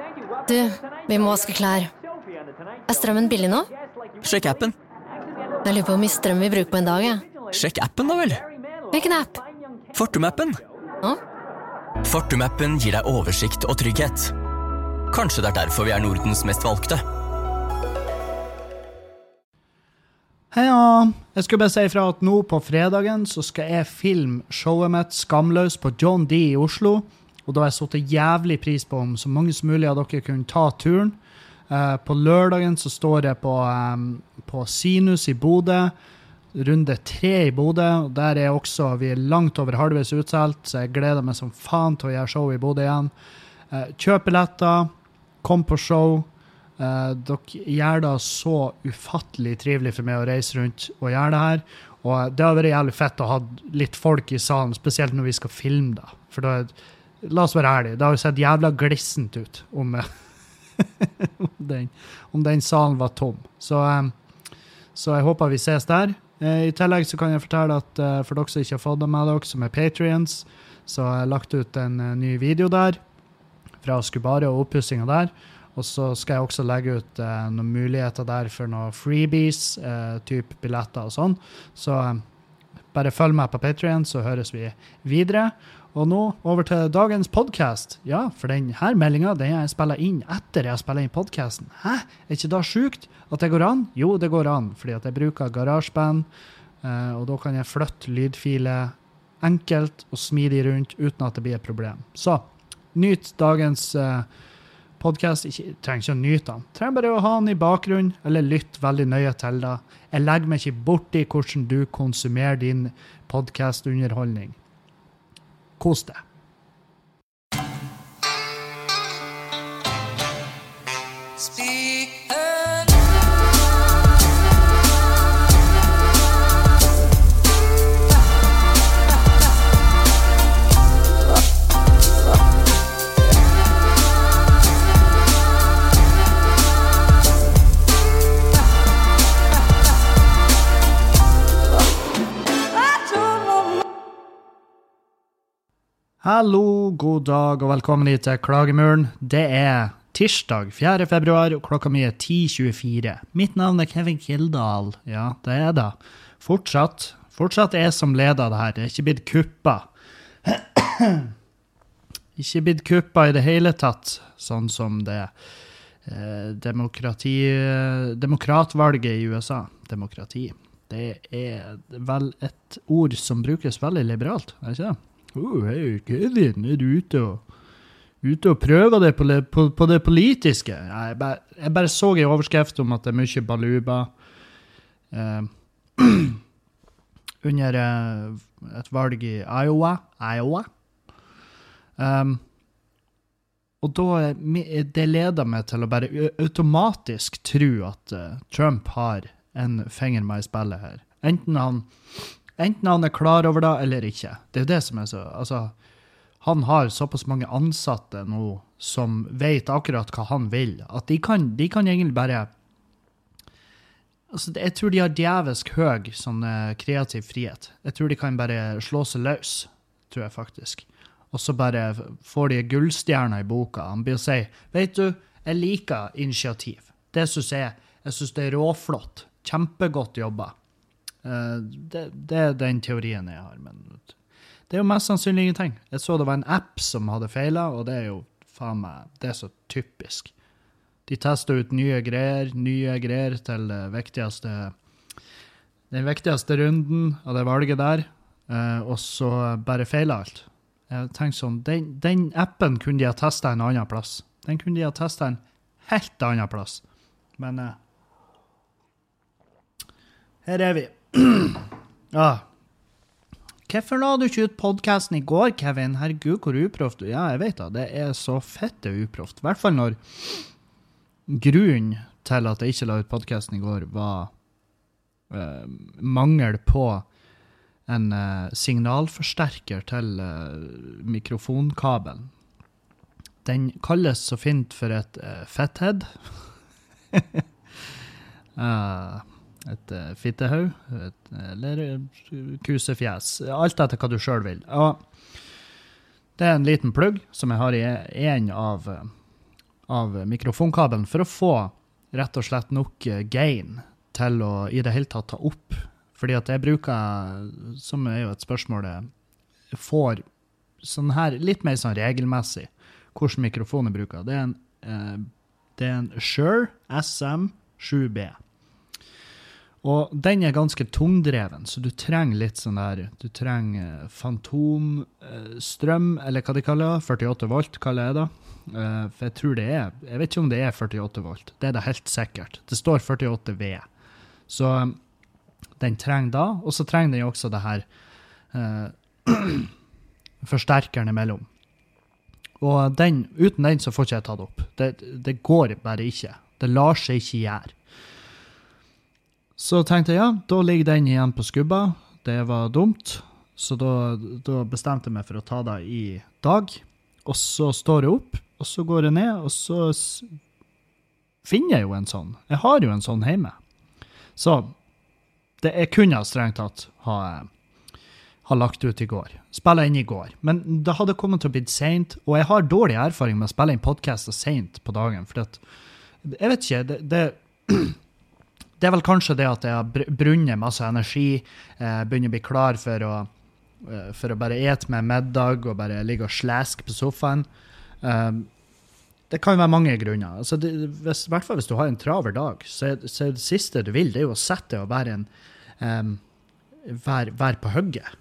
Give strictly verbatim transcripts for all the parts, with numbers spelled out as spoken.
Du, vi må vaske klær. Er strømmen billig nå? Sjekk appen. Jeg lurer på hvor mye strøm vi bruker på en dag, ja. Sjekk appen da vel. Hvilken app? Fortum-appen. Hå? Fortum-appen gir deg oversikt og trygghet. Kanskje det er derfor vi er Nordens mest valgte. Heia! Jeg skulle bare si ifra at nå på fredagen så skal jeg filme showet mitt Skamløs på John D i Oslo. Og da har jeg satt jævlig pris på om så mange som mulig av dere kunne ta turen. Uh, på lørdagen så står jeg på, um, på Sinus i Bodø, runde tre i Bodø, og der er også, vi er langt over halvveis utselt, så jeg gleder meg som faen til å gjøre show i Bodø igjen. Uh, kjøp billetter, kom på show. Uh, dere gjør det så ufattelig trivelig for meg å reise rundt og gjøre det her, og det har vært jævlig fett å ha litt folk i salen, spesielt når vi skal filme det, for da er la oss være ærlige, det har jo sett jævla glissent ut om, om, den, om den salen var tom. Så, um, så jeg håper vi ses der. Uh, I tillegg så kan jeg fortelle at uh, for dere som ikke har fått det med dere, som er Patreons, så har jeg lagt ut en uh, ny video der, fra Skubare og oppussingen der. Og så skal jeg også legge ut uh, noen muligheter der for noen freebies, uh, typ billetter og sånn. Så um, bare følg med på Patreon, så høres vi videre. Og nå over til dagens podcast. Ja, for denne meldingen, den jeg spiller inn etter jeg spiller inn podcasten. Hæ? Er ikke det sjukt at det går an? Jo, det går an, fordi at jeg bruker GarageBand, eh, og da kan jeg flytte lydfiler enkelt og smidig rundt uten at det blir et problem. Så, nyt dagens eh, podcast. Ikke, trenger ikke å nyte den. Trenger bare å ha den i bakgrunnen, eller lytte veldig nøye til det. Jeg legger meg ikke bort i hvordan du konsumerer din podcastunderholdning. Kos deg. Hallo, god dag og velkommen hit til Klagemuren. Det er tirsdag fjerde februar og klokka mi er ti tjuefire. Mitt navn er Kevin Kildahl. Ja, det er det. Fortsatt. Fortsatt er jeg som leder det her. Det er ikke blitt kuppa. Ikke blitt kuppa i det hele tatt, sånn som det eh, demokrati, demokratvalget i U S A. Demokrati. Det er vel et ord som brukes veldig liberalt, er det ikke det? Oh, hei, Kevin, er du ute og, ute og prøver det på, på, på det politiske? Jeg bare, jeg bare så i overskrift om at det er mye baluba eh, under eh, et valg i Iowa. Iowa. Um, og da, det leder meg til å bare automatisk tro at uh, Trump har en finger med i spillet her. Enten han Enten han er klar over det, eller ikke. Det er jo det som er så... Altså, han har såpass mange ansatte nå som vet akkurat hva han vil. At de kan, de kan egentlig bare... Altså, jeg tror de har djevelsk høy sånn kreativ frihet. Jeg tror de kan bare slå seg løs, tror jeg faktisk. Og så bare får de gullstjerner i boka. Han blir å si, vet du, jeg liker initiativ. Det synes jeg, jeg synes det er råflott. Kjempegodt jobba. Uh, det, det er den teorien jeg har, men det er jo mest sannsynlig ingenting. Jeg så det var en app som hadde feilet, og det er jo faen meg, det er så typisk. De tester ut nye greier, nye greier til det viktigste, den viktigste runden av det valget der, uh, og så bare feiler alt. Jeg tenker sånn, den, den appen kunne de ha testet en annen plass. Den kunne de ha testet en helt annen plass. Men uh, her er vi. Ja. Hvorfor la du ikke ut podcasten i går, Kevin? Herregud, hvor uproft du. Ja, jeg vet da, det er så fette uproft. I hvert fall når grunnen til at jeg ikke la ut podcasten i går var uh, mangel på en uh, signalforsterker til uh, mikrofonkabelen. Den kalles så fint for et uh, fetthead. uh, et uh, fittehaug, et, eller kusefjes, alt etter hva du selv vil. Og det er en liten plugg som jeg har i en av uh, av mikrofonkabelen for å få rett og slett nok gain til å i det hele tatt ta opp. Fordi at jeg bruker, som er jo et spørsmål, jeg får sånn her litt mer sånn regelmessig hvordan mikrofon jeg bruker. Det er en, eh, det er en Shure S M sju B. Og den er ganske tungdreven, så du trenger litt sånn der, du trenger fantomstrøm, eller hva de kaller det, førtiåtte volt kaller jeg det. Uh, for jeg tror det er, jeg vet ikke om det er førtiåtte volt, det er det helt sikkert. Det står førtiåtte V. Så um, den trenger da, og så trenger den jo også det her uh, forsterkeren imellom. Og den, uten den så får ikke jeg tatt opp. Det, det går bare ikke. Det lar seg ikke gjøre. Så tenkte jeg, ja, da ligger den igjen på skubba. Det var dumt. Så da, da bestemte jeg meg for å ta det i dag. Og så står jeg opp, og så går jeg ned, og så finner jeg jo en sånn. Jeg har jo en sånn hjemme. Så det jeg kunne strengt tatt ha, ha lagt ut i går. Spillet inn i går. Men det hadde kommet til å bli sent, og jeg har dårlig erfaring med å spille inn podcaster sent på dagen, for at, jeg vet ikke, det... det Det er vel kanskje det at jeg har brunnet masse energi, eh, begynner å bli klar for å, eh, for å bare ete med middag og bare ligge og sleske på sofaen. Um, det kan være mange grunner. Altså det, hvis, I hvert fall hvis du har en traver dag, så er, så er det siste du vil, det er jo å sette og være, en, um, være, være på hugget.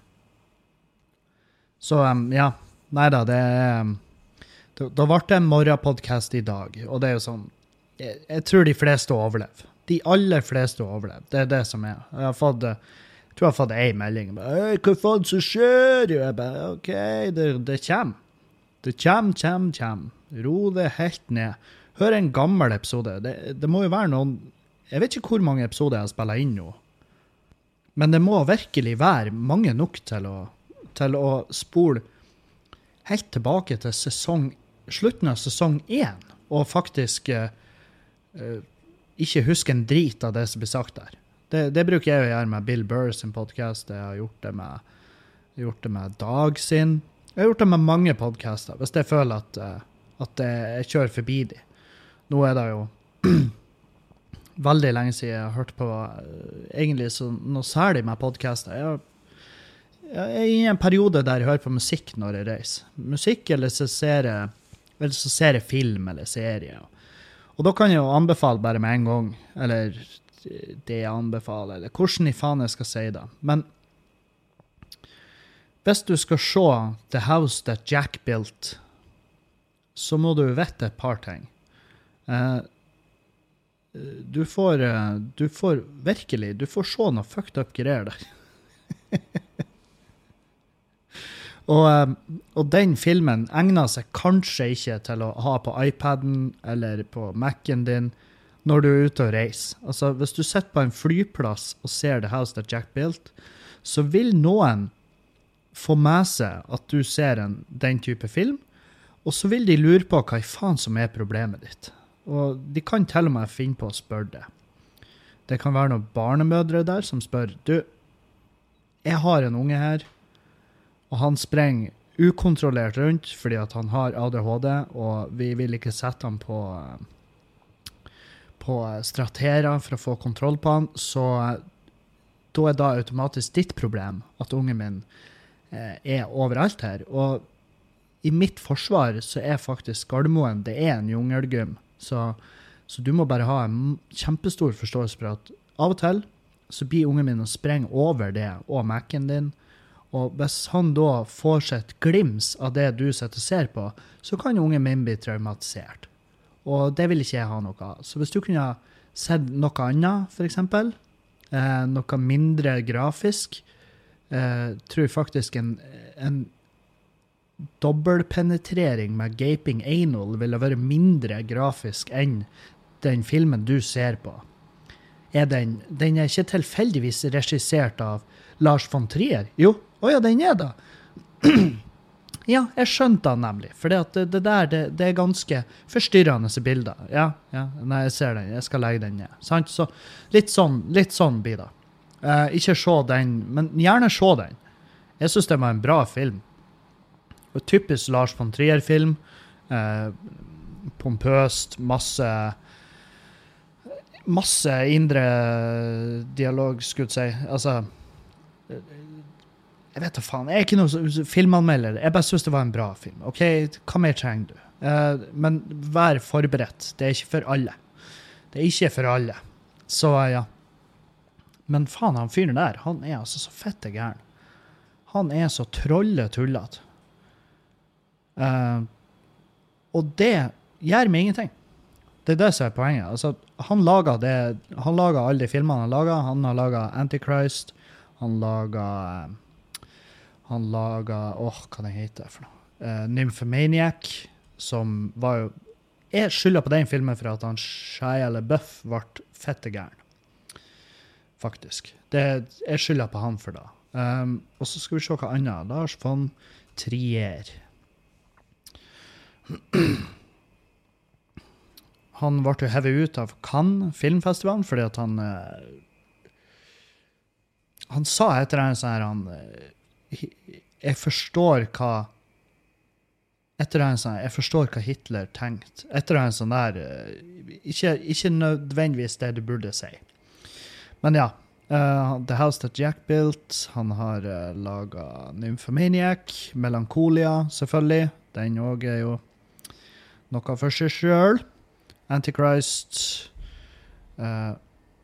Så um, ja, neida, det er... Um, da, da ble det en morgenpodcast i dag, og det er jo sånn, jeg, jeg tror de fleste overlever. De aller fleste overlever. Det er det som er. Jeg har fått, jeg tror jeg har fått en melding. Hei, hva faen som skjer? Jeg bare, ok, det, det kommer. Det kommer, kommer, kommer. Ro det helt ned. Hør en gammel episode. Det, det må jo være noen... Jeg vet ikke hvor mange episoder jeg har spillet inn nå. Men det må virkelig være mange nok til å, til å spole helt tilbake til sesong, slutten av sesong én. Og faktisk... Uh, ikke huske en drit av det som blir sagt der. Det, det bruker jeg å gjøre med Bill Burr sin podcast. Jeg har gjort det med, gjort det med Dag sin. Jeg har gjort det med mange podcaster, hvis jeg føler at, at jeg kjører forbi de. Nå er det jo veldig lenge siden jeg har hørt på egentlig så, noe særlig med podcaster. Jeg, jeg er i en periode der jeg hører på musikk når jeg reiser. Musikk, eller så ser jeg, eller så ser jeg film eller serie. Og da kan jeg jo anbefale bare med en gang, eller det jeg anbefaler, eller hvordan i faen jeg skal si det. Men hvis du skal se The House That Jack Built, så må du vite et par ting. Uh, du, får, uh, du får virkelig, du får se noe fucked up greier der. Og, og den filmen egner seg kanskje ikke til å ha på iPaden eller på Mac'en din når du er ute og reiser. Altså, hvis du sitter på en flyplass og ser The House That Jack Built, så vil noen få med seg at du ser en, den type film, og så vil de lure på hva i faen som er problemet ditt. Og de kan til og med finne på å spørre det. Det kan være noen barnemødre der som spør, du, jeg har en unge her, og han sprenger ukontrollert rundt fordi at han har A D H D, og vi vil ikke sette han på, på straterer for å få kontroll på han, så da er det automatisk ditt problem at ungen min eh, er overalt her. Og i mitt forsvar så er faktisk Gardermoen, det er en jungelgym, så, så du må bare ha en kjempestor forståelse for at av og til så blir ungen min å sprenge over det og Mac'en din. Og hvis han da får seg et glims av det du sitter og ser på, så kan ungen min bli traumatisert. Og det vil ikke jeg ha noe av. Så hvis du kunne ha sett noe annet, for eksempel, eh, noe mindre grafisk, eh, tror jeg faktisk en, en dobbelpenetrering med gaping anal ville være mindre grafisk enn den filmen du ser på. Er den, den er ikke tilfeldigvis regissert av Lars von Trier? Jo, å ja, den er da. Ja, jeg skjønte den nemlig, for det, det der, det, det er ganske forstyrrende bilder. Ja, ja, nei, jeg ser den, jeg skal legge den ned. Sant? Så litt sånn, litt sånn blir det. Uh, ikke se den, men gjerne se den. Jeg synes det var en bra film. Og typisk Lars von Trier-film. Uh, pompøst, masse masse indre dialog, skulle jeg si. Altså, jeg vet da faen, jeg er ikke noen filmanmelder, jeg bare synes det var en bra film. Ok, hva mer trenger du? Uh, men vær forberedt, det er ikke for alle. Det er ikke for alle. Så ja. Men faen, han fyren der, han er altså så fette gæren. Han er så trolletullet. Uh, og det gjør meg ingenting. Det er det som er poenget. Altså, han lager det, han lager alle de filmene han lager. Han har laget Antichrist. Han lager, han lager, åh, hva det heter for noe? Uh, Nymphomaniac, som var jo, jeg skylder på den filmen for at han Shia LaBeouf ble fette gæren. Faktisk. Det, jeg skylder på han for det. Um, og så skal vi se hva annet. Lars von Trier. Han ble jo hevet ut av Cannes filmfestivalen fordi at han uh, han sa etter en sånn her han, uh, jeg forstår hva etter en sånn jeg forstår hva Hitler tenkte etter en sånn der uh, ikke, ikke nødvendigvis det du burde si men ja uh, The House That Jack Built han har uh, laget Nymphomaniac Melancholia selvfølgelig den også er jo noe for seg selv Antichrist uh,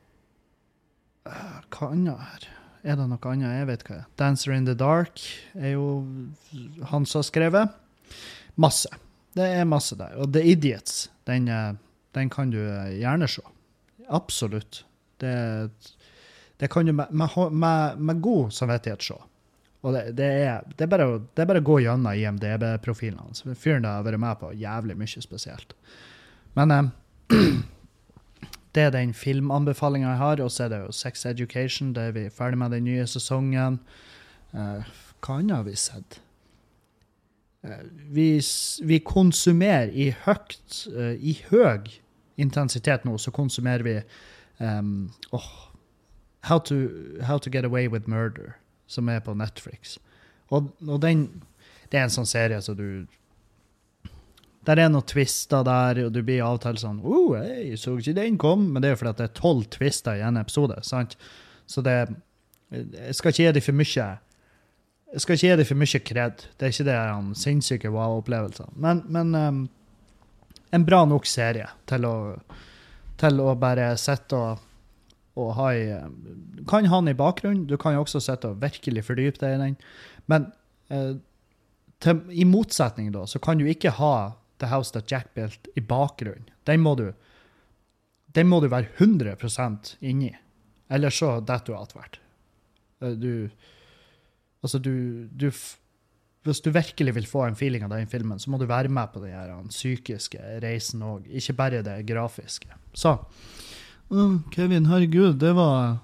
uh, hva annet her? Er det noe annet? Jeg vet hva Dancer in the Dark er jo han som har skrevet masse, det er masse der og The Idiots, den, den kan du gjerne se absolutt det, det kan du med, med, med, med god samvittighet se og det, det, er, det, er bare, det er bare å gå gjennom I M D B-profilen hans fyren har vært med på jævlig mye spesielt men eh, det er den filmanbefalingen jeg har, og så er det jo Sex Education, det er vi ferdig med den nye sesongen. Eh, hva annet har vi sett? Eh, vi, vi konsumerer i høyt, eh, i høy intensitet nå, så konsumerer vi um, oh, How to, How to Get Away with Murder, som er på Netflix. Og, og den, det er en sånn serie så du der er noen twister der, og du blir avtalt sånn, oh, jeg så ikke den kom, men det er jo fordi at det er tolv twister i en episode, sant? Så det, jeg skal ikke gi dem for mye, jeg skal ikke gi dem for mye kred, det er ikke det en sinnssyke wow-opplevelse, men, men um, en bra nok serie til å, til å bare sette og, og ha i, kan ha den i bakgrunn, du kan jo også sette og virkelig fordype deg i den, men uh, til, i motsetning da, så kan du ikke ha The House That Jack Built i bakgrunn. Den må du, den må du være hundre prosent inni. Eller så detter du alt hvert. Du, altså du, du, hvis du virkelig vil få en feeling av den filmen, så må du være med på den her psykiske reisen også. Ikke bare det grafiske. Så, uh, Kevin, herregud, det var...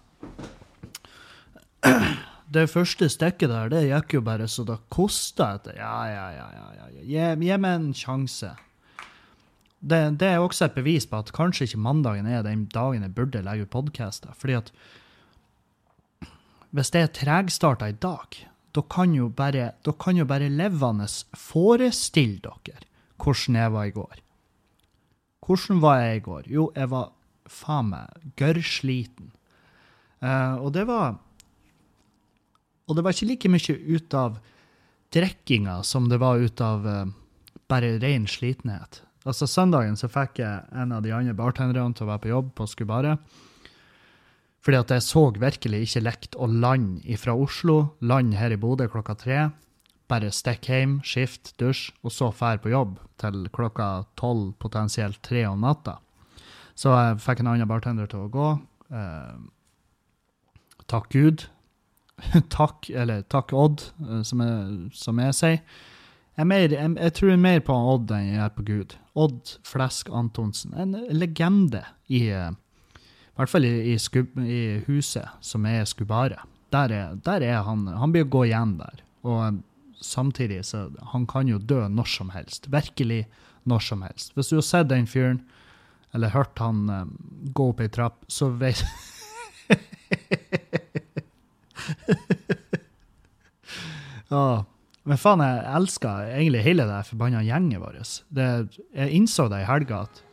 Det første stekket der, det gikk jo bare så det kostet etter. Ja, ja, ja, ja, ja. Gi, gi meg en sjanse. Det, det er også et bevis på at kanskje ikke mandagen er den dagen jeg burde legge ut podcastet. Fordi at hvis det er tregstartet i dag, da kan jo bare, da kan jo bare levende forestille dere hvordan jeg var i går. Hvordan var jeg i går? Jo, jeg var faen meg gørrsliten. Uh, og det var... Og det var ikke like mye ut av drekkinga som det var ut av uh, bare ren slitenhet. Altså søndagen så fikk jeg en av de andre bartenderne til å være på jobb på Skubare. Fordi at jeg så virkelig ikke lekt å lande fra Oslo, lande her i Bodø klokka tre, bare stikk hjem, skift, dusj, og så fær på jobb til klokka tolv, potensielt tre om natta. Så jeg fikk en annen bartender til å gå. Uh, takk Gud. takk, eller takk Odd, som jeg, som jeg sier. Jeg, mer, jeg, jeg tror mer på Odd enn jeg er på Gud. Odd Flesk Antonsen, en legende i, i hvert fall i, i, skub, i huset som er Skubare. Der er, der er han, han blir å gå igjen der. Og samtidig så han kan jo dø når som helst. Virkelig når som helst. Hvis du har sett den fyren, eller hørt han um, gå opp i trapp, så vet ja, Men faen, jeg elsker egentlig hele det forbanna gjenget vårt. Det, jeg innså det i helga at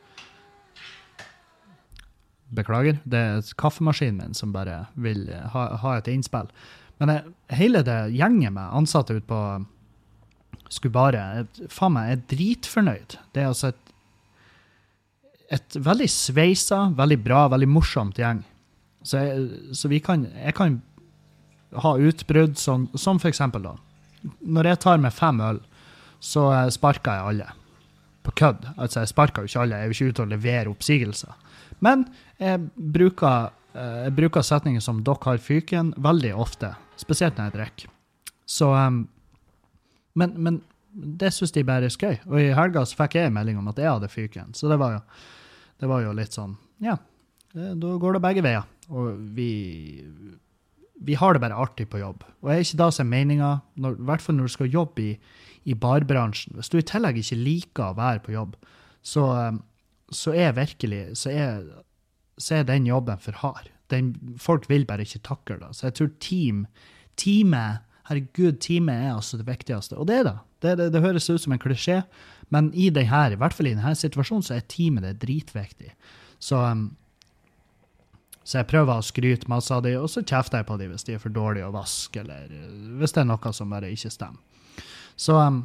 Beklager, det er kaffemaskinen min som bare vil ha, ha et innspill. Men jeg, hele det gjenget med ansatte ut på Skubare, jeg, faen meg, er dritfornøyd. Det er altså et, et veldig sveisa, veldig bra, veldig morsomt gjeng. Så, jeg, så vi kan, jeg kan ha utbrudd som, som for eksempel da. Når jeg tar med fem øl, så sparker jeg alle. På kødd. Altså, jeg sparker jo ikke alle, jeg er jo ikke ute å levere oppsigelser. Men jeg bruker, jeg bruker setninger som «Dere har fyken» veldig ofte, spesielt når jeg drikker. Så, um, men, men det synes de bare er skøy. Og i helga så fikk jeg en melding om at jeg hadde fyken. Så det var jo, det var jo litt sånn, ja, da går det begge veier. Og vi, vi har det bare artig på jobb. Og jeg er ikke da som meningen, når, i hvert fall når du skal jobbe i, i barbransjen. Hvis du i tillegg ikke liker å være på jobb, så... Um, så er virkelig, så er, så er den jobben for hard. Den, folk vil bare ikke takle det. Så jeg tror team, teamet, herregud, teamet er altså det viktigste. Og det er det. Det, det, det høres ut som en klisjé, men i det her, i hvert fall i denne situasjonen, så er teamet det dritviktig. Så, um, så jeg prøver å skryte masse av dem, og så kjefter jeg på dem hvis de er for dårlige å vaske, eller hvis det er noe som bare ikke stemmer. Så... Um,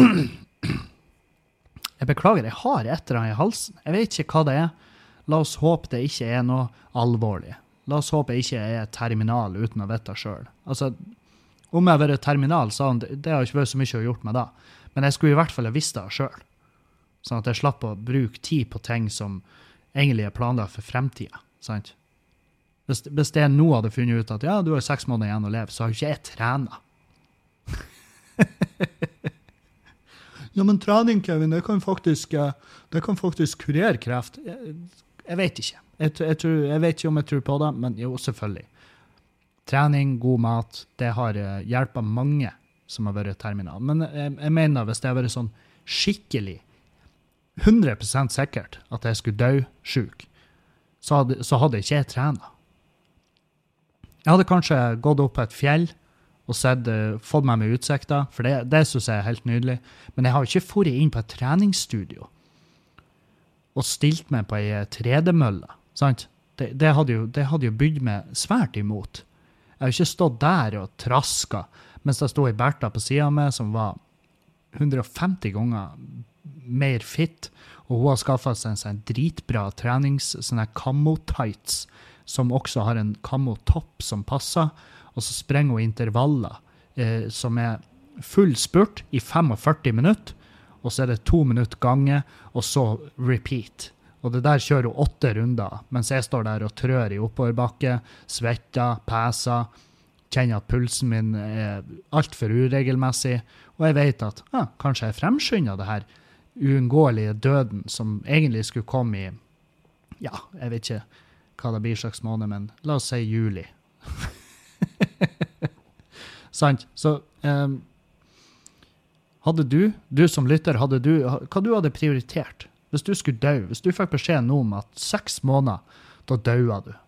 Jeg beklager, jeg har et eller annet i halsen. Jeg vet ikke hva det er. La oss håpe det ikke er noe alvorlig. La oss håpe det ikke er terminal uten å vite selv. Altså, om jeg har vært terminal, så det, det har ikke vært så mye å gjort med da. Men jeg skulle i hvert fall ha visst det selv. Sånn at jeg slapp å bruke tid på ting som egentlig er planlagt for fremtiden. Sant? Hvis, hvis det nå hadde funnet ut at ja, du har seks måneder igjen å leve, så har jo ikke jeg trenet. Ja, men trening, Kevin, det kan faktisk, det kan faktisk kurere kreft. Jeg, jeg vet ikke. Jeg, jeg, tror, jeg vet ikke om jeg tror på det, men jo, selvfølgelig. Trening, god mat, det har hjulpet mange som har vært terminal. Men jeg, jeg mener, hvis det har vært sånn skikkelig, hundre prosent sikkert at jeg skulle dø syk, så hadde, så hadde ikke jeg trenet. Jeg hadde kanskje gått opp på et fjell, og sett, uh, fått meg med utsikter, for det, det synes jeg er helt nydelig. Men jeg har ikke fått inn på et treningsstudio og stilt meg på en tredemølle, sant? Det, det, hadde jo, det hadde jo bygd meg svært imot. Jeg har ikke stått der og trasket, mens det stod i Bertha på siden av meg, som var hundre og femti ganger mer fit, og hun har skaffet seg en sånn dritbra trenings, sånne camo-tights, som også har en camo-topp som passer, og så sprenger hun intervaller eh, som er full spurt i førtifem minutter, og så er det to minutter gange, og så repeat. Og det der kjører hun åtte runder, mens jeg står der og trør i oppoverbakke, svetter, peser, kjenner at pulsen min er alt for uregelmessig, og jeg vet at ah, kanskje jeg fremskynder det her uunngåelige døden, som egentlig skulle komme i, ja, jeg vet ikke hva det blir slags måned, men la oss si juli. Sant, så um, hadde du, du som lytter, hadde du, hva du hadde prioritert hvis du skulle dø, hvis du fikk beskjed nå om at seks måneder, da døde du.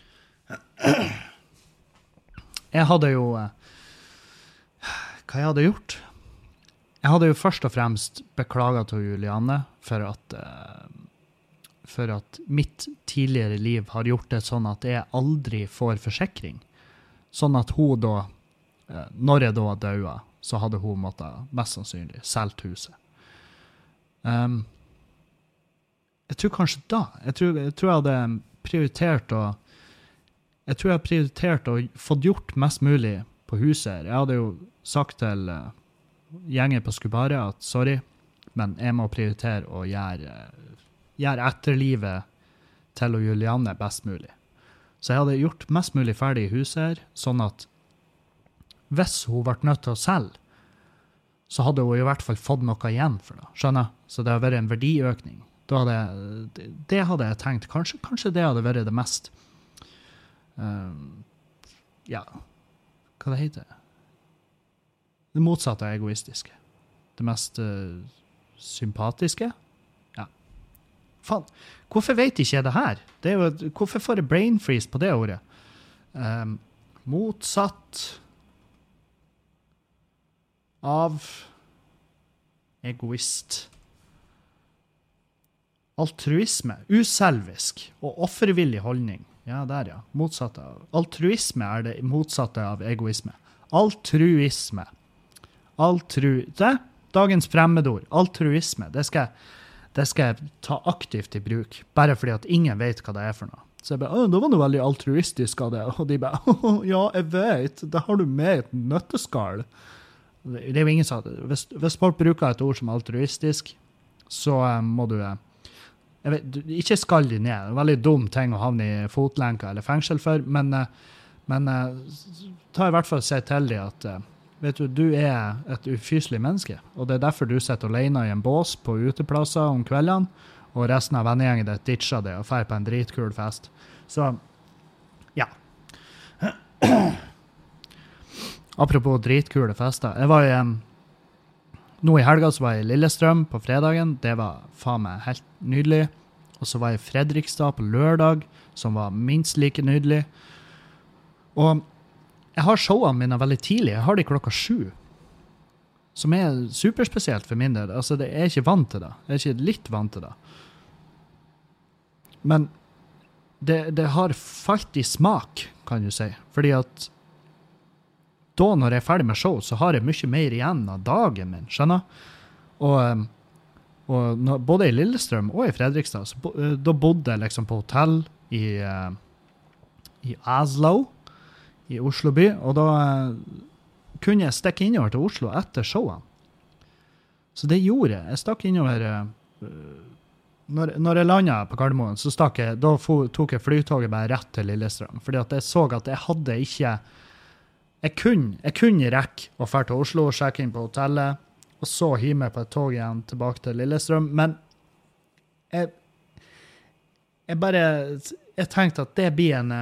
Jeg hadde jo, hva jeg hadde gjort? Jeg hadde jo først og fremst beklaget til Julianne for at, for at mitt tidligere liv har gjort det sånn at jeg aldri får forsikring. Sånn at hun da, når jeg da døde, så hadde hun måttet mest sannsynlig selgt huset. Um, jeg tror kanskje da, jeg tror, jeg tror jeg hadde prioritert å, jeg tror jeg hadde prioritert å få gjort mest mulig på huset. Jeg hadde jo sagt til uh, gjengen på Skubare at sorry, men jeg må prioritere å gjøre, gjøre etterlivet til Julianne best mulig. Så jeg hadde gjort mest mulig ferdig i huset her, sånn at hvis hun ble nødt til å selge, så hadde hun i hvert fall fått noe igjen for det. Skjønner? Så det hadde vært en verdiøkning. Da hadde jeg, det hadde jeg tenkt. Kanskje, kanskje det hadde vært det mest, um, ja, hva det heter? Det motsatte av egoistiske. Det mest uh, sympatiske. Faen, hvorfor vet ikke jeg det her? Det er jo, hvorfor får jeg brain freeze på det ordet? Um, motsatt av egoist. Altruisme, uselvisk og offervillig holdning. Ja, der ja. Motsatte av. Altruisme er det motsatte av egoisme. Altruisme. Altru... Det? Dagens fremmedord. Altruisme. Det skal, det skal jeg ta aktivt i bruk. Bare fordi at ingen vet hva det er for noe. Så jeg bare, da var det veldig altruistisk av det. Og de bare, ja, jeg vet. Da har du med et nøtteskall. Det er jo ingen som... Hvis, hvis folk bruker et ord som altruistisk, så um, må du... Jeg vet, du, ikke skall de ned. Det er en veldig dum ting å havne i fotlenker eller fengsel for, men, men ta i hvert fall se til deg at vet du, du er et ufyselig menneske, og det er derfor du sitter alene i en bås på uteplasser om kveldene, og resten av vennegjengen ditt ditcher det og fer på en dritkul fest. Så, ja. Apropos dritkule fester. Jeg var i en Nå i helga så var jeg i Lillestrøm på fredagen. Det var faen meg helt nydelig. Og så var jeg i Fredrikstad på lørdag, som var minst like nydelig. Og jeg har showene mine veldig tidlig. Jeg har de klokka sju. Som er superspesielt for min del. Altså, jeg er ikke vant til det. Jeg er ikke litt vant til det. Men det, det har falt i smak, kan du si. Fordi at da når jeg er ferdig med show, så har jeg mye mer igjen av dagen min, skjønner? Og, og når, både i Lillestrøm og i Fredrikstad, så bo, da bodde jeg liksom på hotell i, uh, i Oslo, i Oslo by, og da uh, kunne jeg stikke innover til Oslo etter showene. Så det gjorde jeg. Jeg stakk innover... Uh, når, når jeg landet på Gardermoen, så stakk jeg, da for, tok jeg flytoget bare rett til Lillestrøm, fordi at jeg så at jeg hadde ikke... Jeg kunne, jeg kunne rekke å fære til Oslo og sjekke inn på hotellet, og så hive meg på et tog igjen tilbake til Lillestrøm, men jeg, jeg bare, jeg tenkte at det blir en,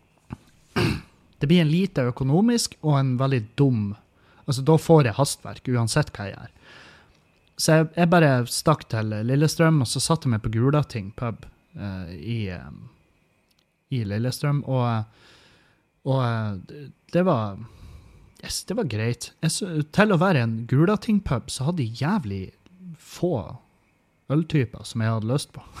det blir en lite økonomisk og en veldig dum, altså da får jeg hastverk uansett hva jeg gjør. Så jeg, jeg bare stakk til Lillestrøm, og så satte jeg meg på Gulating pub uh, i, um, i Lillestrøm, og Og det var, yes, det var greit. Jeg, til å være en Gulating-pub, så hadde de jævlig få øltyper som jeg hadde lyst på.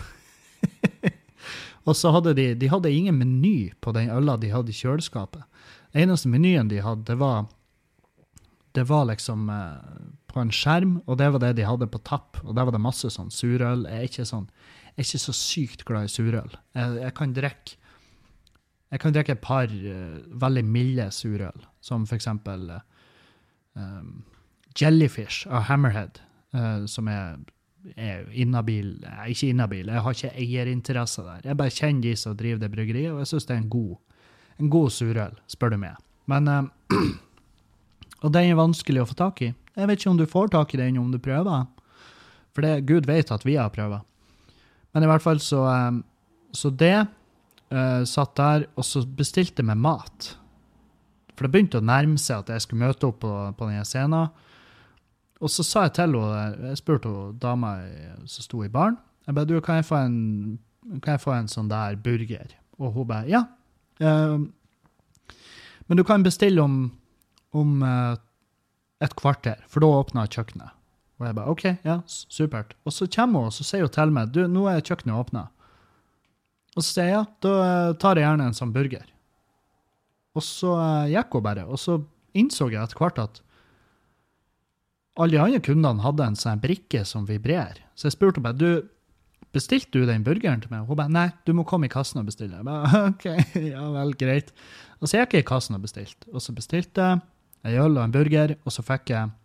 Og så hadde de, de hadde ingen meny på den øla de hadde i kjøleskapet. Den eneste menyen de hadde, det var, det var liksom eh, på en skjerm, og det var det de hadde på tapp. Og der var det masse sånn surøl. Jeg er ikke, sånn, jeg er ikke så sykt glad i surøl. Jeg, jeg kan drikke Jeg kan drikke et par uh, veldig milde surøl, som for eksempel uh, um, Jellyfish av Hammerhead, uh, som er, er inhabil, nei, ikke inhabil, jeg har ikke eierinteresse der. Jeg bare kjenner de som driver det bryggeriet, og jeg synes det er en god, en god surøl, spør du meg. Men, uh, og den er vanskelig å få tak i. Jeg vet ikke om du får tak i den om du prøver, for det, Gud vet at vi har prøvet. Men i hvert fall så, um, så det, Uh, satt der, og så bestilte jeg meg mat. For det begynte å nærme seg at jeg skulle møte opp på, på denne scenen. Og så sa jeg til henne, jeg spurte henne dama som sto i baren, jeg ba, du, kan jeg få en, kan jeg få en sånn der burger? Og hun ba, ja. Uh, men du kan bestille om, om uh, et kvarter, for da åpner kjøkkenet. Og jeg ba, ok, ja, supert. Og så kommer hun, og så sier hun til meg, du, nå er kjøkkenet åpnet. Og så sier jeg, ja, da tar jeg gjerne en sånn burger. Og så uh, gikk hun bare, og så innså jeg etter hvert at alle de andre kundene hadde en sånn brikke som vibrerer. Så jeg spurte meg, du, bestilte du den burgeren til meg? Hun bare, nei, du må komme i kassen og bestille. Jeg bare, ok, ja vel, greit. Og så gikk jeg i kassen og bestilte. Og så bestilte jeg en øl og en burger, og så fikk jeg,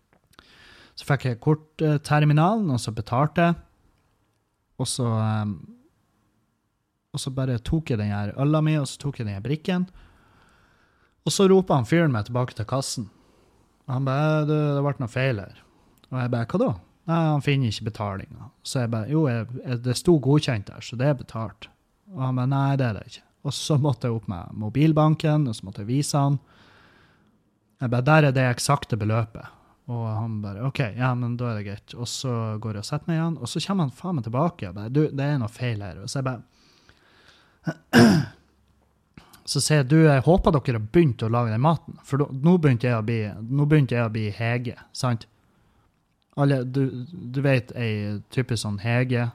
så fikk jeg kortterminalen, og så betalte jeg. Og så... Um, Og så bare tok jeg den her øla mi, og så tok jeg den her brikken. Og så ropet han fyren meg tilbake til kassen. Og han bare, det, det ble noe feil her. Og jeg bare, hva da? Nei, han finner ikke betalinga. Så jeg bare, jo, jeg, jeg, det sto godkjent der, så det er betalt. Og han bare, nei, det er det ikke. Og så måtte jeg opp med mobilbanken, og så måtte jeg vise han. Jeg bare, der er det eksakte beløpet. Og han bare, ok, ja, men da er det greit. Og så går jeg og setter meg igjen, og så kommer han faen meg tilbake. Jeg bare, du, det er noe feil her. Og så jeg bare, så sier jeg, du, jeg håper dere har begynt å lage den maten, for da, nå begynte jeg å bli, nå begynte jeg å bli Hege, sant? Alle, du, du vet, ei typisk sånn Hege.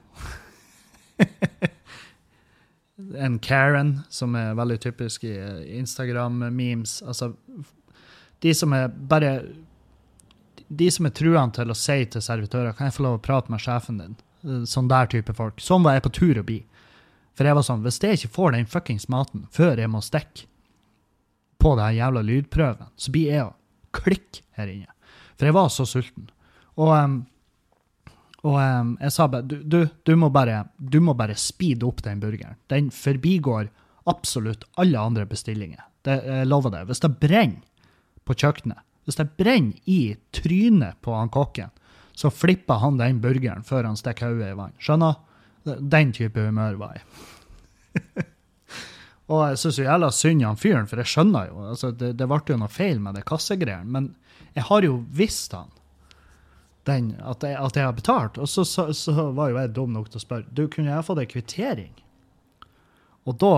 En Karen, som er veldig typisk i Instagram-memes. Altså, de som er bare, de som er truende til å si til servitører, kan jeg få lov å prate med sjefen din? Sånn der type folk. Sånn var jeg på tur å bli. For jeg var sånn, hvis jeg ikke får den fuckings maten før jeg må stikke på det her jævla lydprøven, så blir jeg å klikke her inne. For jeg var så sulten. Og, um, og um, jeg sa bare, du, du, du, må bare, du må bare speede opp den burgeren. Den forbigår absolutt alle andre bestillinger. Det, jeg lover det. Hvis det brenner på kjøkkenet, hvis det brenner i trynet på han kokken, så flipper han den burgeren før han stikker hodet i vann. Skjønner? Den type humør var jeg. Og jeg synes jo jævla synd i han fyren, for jeg skjønner jo, altså det, det ble jo noe feil med det kassegreiene, men jeg har jo visst han, den, at, jeg, at jeg har betalt, og så, så, så var jo jeg dum nok til å spørre, du, kunne jeg fått en kvittering? Og da,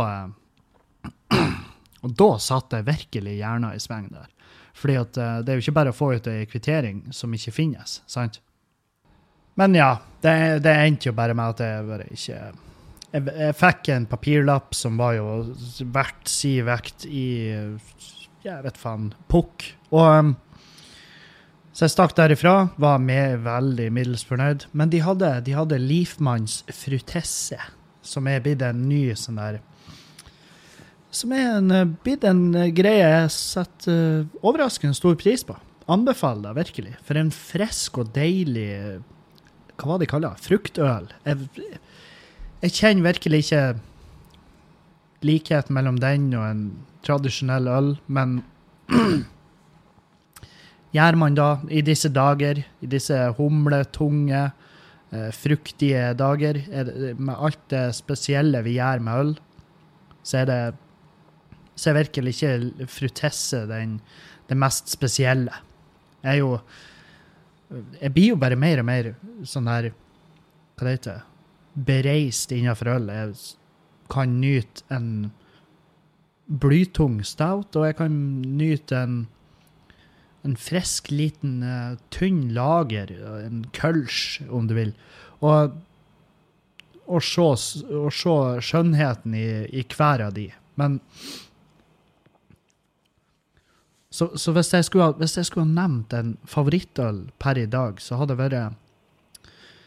og da satt jeg virkelig hjernen i sveng der, fordi at det er jo ikke bare å få ut en kvittering som ikke finnes, sant? Men ja, det, det endte jo bare med at jeg bare ikke... Jeg, jeg fikk en papirlapp som var jo verdt si vekt i, jeg vet faen, pukk. Og um, så jeg stakk derifra, var med veldig middels fornøyd. Men de hadde, de hadde Leafmanns frutesse, som er blitt en ny sånn der, som er en, blitt en greie jeg setter uh, overraskende stor pris på. Anbefaler det virkelig, for en frisk og deilig, hva var det de kaller, fruktøl. Jeg, jeg kjenner virkelig ikke likhet mellom den og en tradisjonell øl, men gjør man da i disse dager, i disse humletunge, eh, fruktige dager, er det, med alt det spesielle vi gjør med øl, så er det så er virkelig ikke frutesse den, det mest spesielle. Jeg er jo, jeg blir jo bare mer og mer sånn her, hva det heter, bereist innenfor øl. Jeg kan nyte en blytung stout, og jeg kan nyte en, en frisk liten uh, tynn lager, en kølsch, om du vil. Og, og, se, og se skjønnheten i, i hver av de. Men Så, så hvis, jeg skulle, hvis jeg skulle ha nevnt en favorittøl per i dag, så hadde det vært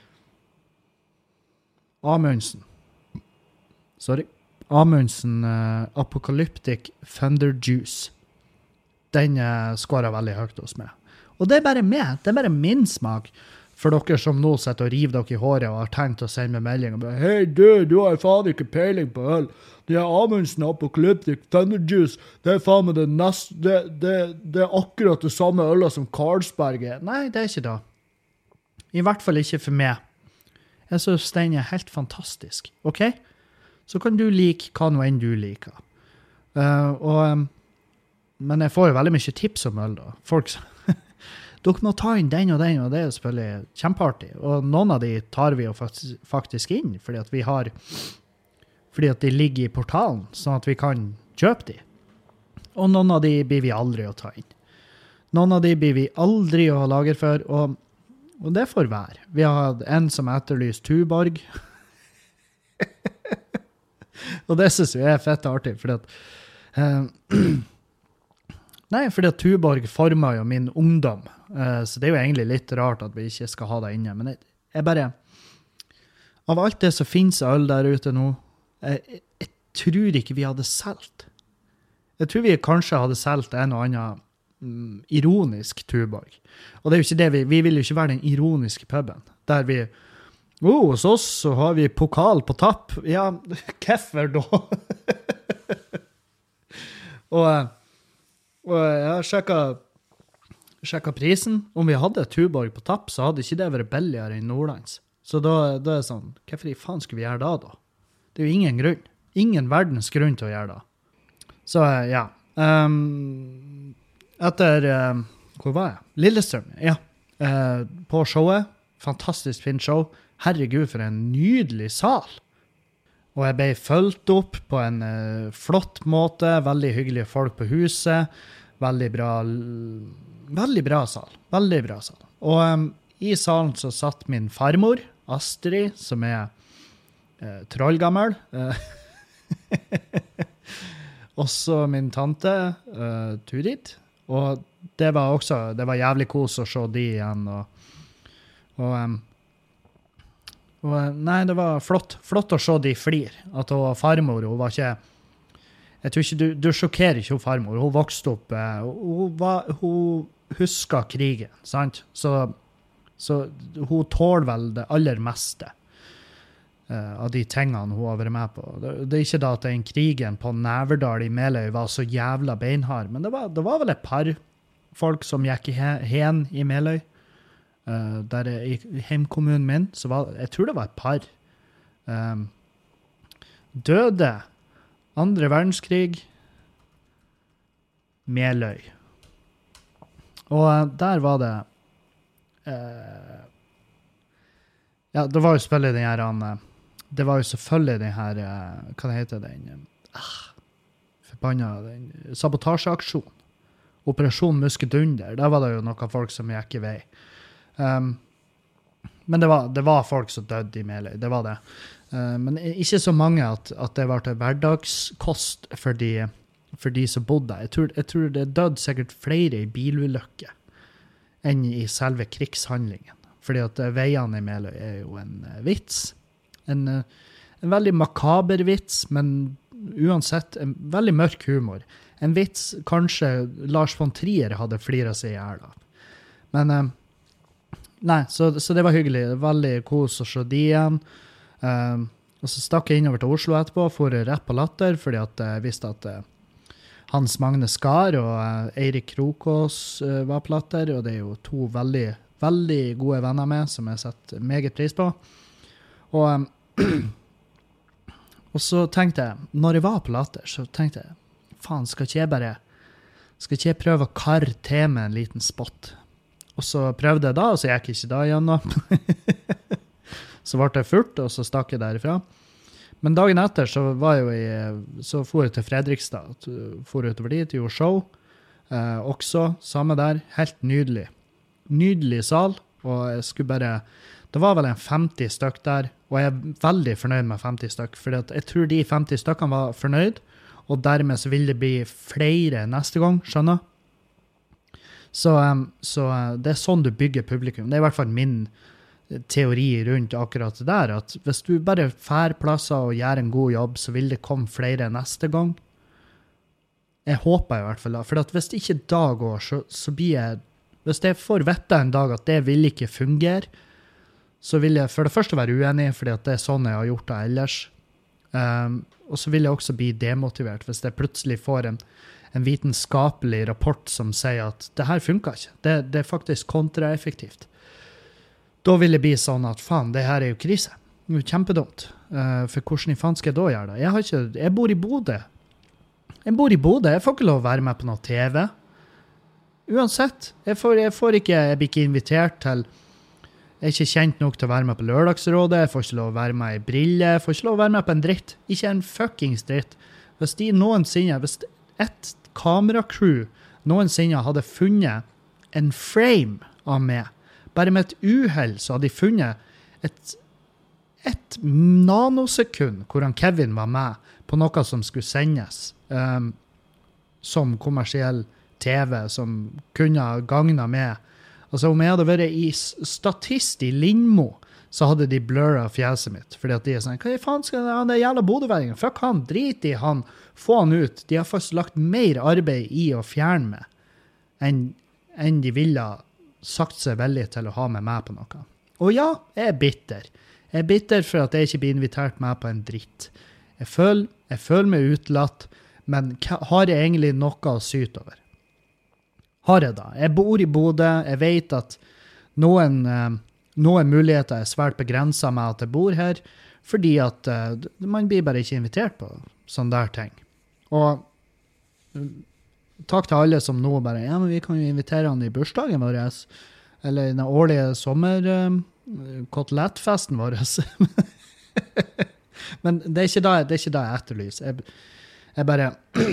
Amundsen. Sorry. Amundsen uh, Apocalyptic Thunder Juice. Den uh, skårer veldig høyt hos meg. Og det er bare meg. Det er bare min smak. For dere som nå sitter og river dere i håret og har tenkt å sende meg melding og bare, hei du, du har faen ikke peiling på øl. Det er Amundsen Apocalyptic Thunder Juice. Det er faen med det nest, det, det, det er akkurat det samme ølet som Carlsberg er. Nei, det er ikke det. I hvert fall ikke for meg. Jeg synes den er helt fantastisk. Ok? Så kan du like hva nå enn du liker. Uh, og, um, men jeg får jo veldig mye tips om øl da. Folk sier, dere må ta inn den og den, og det er jo selvfølgelig kjempeartig. Og noen av de tar vi jo faktisk, faktisk inn, fordi at vi har, fordi at de ligger i portalen, sånn at vi kan kjøpe de. Og noen av de blir vi aldri å ta inn. Noen av de blir vi aldri å ha lager for, og, og det får være. Vi har hatt en som etterlyst Tuborg. Og det synes jeg er fett artig, fordi at uh, Nei, fordi at Tuborg former jo min ungdom, uh, så det er jo egentlig litt rart at vi ikke skal ha det inne, men jeg, jeg bare, av alt det som finnes øl der ute nå, jeg, jeg, jeg tror ikke vi hadde selgt. Jeg tror vi kanskje hadde selgt en og annen um, ironisk Tuborg. Og det er jo ikke det, vi, vi vil jo ikke være den ironiske puben, der vi, oh, hos oss så har vi pokal på tapp. Ja, keffer da. og Og jeg har sjekket, sjekket prisen. Om vi hadde Tuborg på tapp, så hadde ikke det vært billigere enn Nordlands. Så da, da er det sånn, hvorfor i faen skulle vi gjøre det da? Det er jo ingen grunn. Ingen verdens grunn til å gjøre det. Så ja. Um, etter, uh, hvor var jeg? Lillestrøm, ja. Uh, på showet. Fantastisk fint show. Herregud, for en nydelig sal. Og jeg ble følt opp på en uh, flott måte, veldig hyggelige folk på huset, veldig bra, veldig bra sal, veldig bra sal. Og um, i salen så satt min farmor, Astrid, som er uh, trollgammel, uh, også min tante, uh, Turid, og det var også, det var jævlig kos å se de igjen, og, og um, Og, nei, det var flott, flott å se de flir. At hun farmor, hun var ikke... Jeg tror ikke, du, du sjokkerer ikke hun farmor. Hun vokste opp, hun, var, hun husker krigen, sant? Så, så hun tåler vel det aller meste uh, av de tingene hun har vært med på. Det, det er ikke da at den krigen på Neverdal i Meløy var så jævla beinhard, men det var, det var vel et par folk som gikk i hen i Meløy. Uh, der i hjemkommunen min, så var, jeg tror det var et par, um, døde andre verdenskrig, Meløy. Og uh, der var det, uh, ja, det var jo selvfølgelig den her, uh, det var jo selvfølgelig den her, uh, hva det heter den, uh, forbanna, den sabotasjeaksjon, Operasjon Muskedunder, der var det jo noen folk som gikk i vei. Um, men det var, det var folk som døde i Meløy, det var det. Uh, men ikke så mange at, at det var til hverdagskost for de, for de som bodde der. Jeg tror, jeg tror det døde sikkert flere i bilulykke enn i selve krigshandlingen. Fordi at veiene i Meløy er jo en uh, vits. En, uh, en veldig makaber vits, men uansett en veldig mørk humor. En vits kanskje Lars von Trier hadde fliret seg i hjel av. Men... Uh, Nei, så, så det var hyggelig. Det var veldig kos å se de igjen. Um, og så stakk jeg innover til Oslo etterpå, for rett på Latter, fordi at jeg visste at uh, Hans Magne Skar og uh, Eirik Krokås uh, var på Latter, og det er jo to veldig, veldig gode venner med, som jeg setter meget pris på. Og, um, og så tenkte jeg, når jeg var på Latter, så tenkte jeg, faen, skal ikke jeg bare, skal ikke jeg prøve å karre til med en liten spot? Og så prøvde jeg da, og så gikk jeg ikke da igjen da. Så ble det furt, og så stakk jeg derifra. Men dagen etter så var jeg jo i, så for jeg til Fredrikstad, for utover dit, gjorde show, eh, også, samme der, helt nydelig. Nydelig sal, og jeg skulle bare, det var vel en femti stykk der, og jeg er veldig fornøyd med femti stykk, for jeg tror de femti stykkene var fornøyd, og dermed så vil det bli flere neste gang, skjønner du? Så, um, så uh, det er sånn du bygger publikum. Det er i hvert fall min teori rundt akkurat det der, at hvis du bare fær plasser og gjør en god jobb, så vil det komme flere neste gang. Jeg håper i hvert fall da, for at hvis det ikke da går, så, så blir jeg, hvis jeg får vite en dag at det vil ikke fungere, så vil jeg for det første være uenig, fordi at det er sånn jeg har gjort det ellers. Um, og så vil jeg også bli demotivert hvis jeg plutselig får en en vitenskapelig rapport som sier at det her funker ikke. Det, det er faktisk kontraeffektivt. Da vil det bli sånn at faen, det her er jo krise. Det er jo kjempedumt. Uh, for hvordan i faen skal jeg da gjøre det? Jeg, har ikke, jeg bor i Bodø. Jeg bor i Bodø. Jeg får ikke lov å være med på noe T V. Uansett. Jeg, får, jeg, får ikke, jeg blir ikke invitert til... Jeg er ikke kjent nok til å være med på Lørdagsrådet. Jeg får ikke lov å være med i Brille. Jeg får ikke lov å være med på en dritt. Ikke en fuckings dritt. Hvis de noensinne... Hvis et kameracrew noensinne hadde funnet en frame av meg. Bare med et uheld så hadde de funnet et, et nanosekund hvor han Kevin var med på noe som skulle sendes um, som kommersiell T V som kunne gagnet med. Altså om jeg hadde vært i statist i Lindmo, så hadde de blurret fjeset mitt. Fordi at de er sånn, hva faen skal han, det jævla bodeværingen? Fuck han, drit i han, få han ut. De har faktisk lagt mer arbeid i å fjerne meg, enn, enn de ville sagt seg veldig til å ha med meg på noe. Og ja, jeg er bitter. Jeg er bitter for at jeg ikke blir invitert med på en dritt. Jeg føler, jeg føler meg utlatt, men har jeg egentlig noe å syte over? Har jeg da? Jeg bor i Bodø, jeg vet at noen... Noen muligheter er svært begrenset med at jeg bor her, fordi at uh, man blir bare ikke invitert på sånne der ting. Og uh, takk til alle som nå bare, ja, men vi kan jo invitere han i bursdagen vår, eller i den årlige sommer uh, kotelettfesten vår. men det er ikke da, det er ikke da jeg etterlyser. Jeg, jeg bare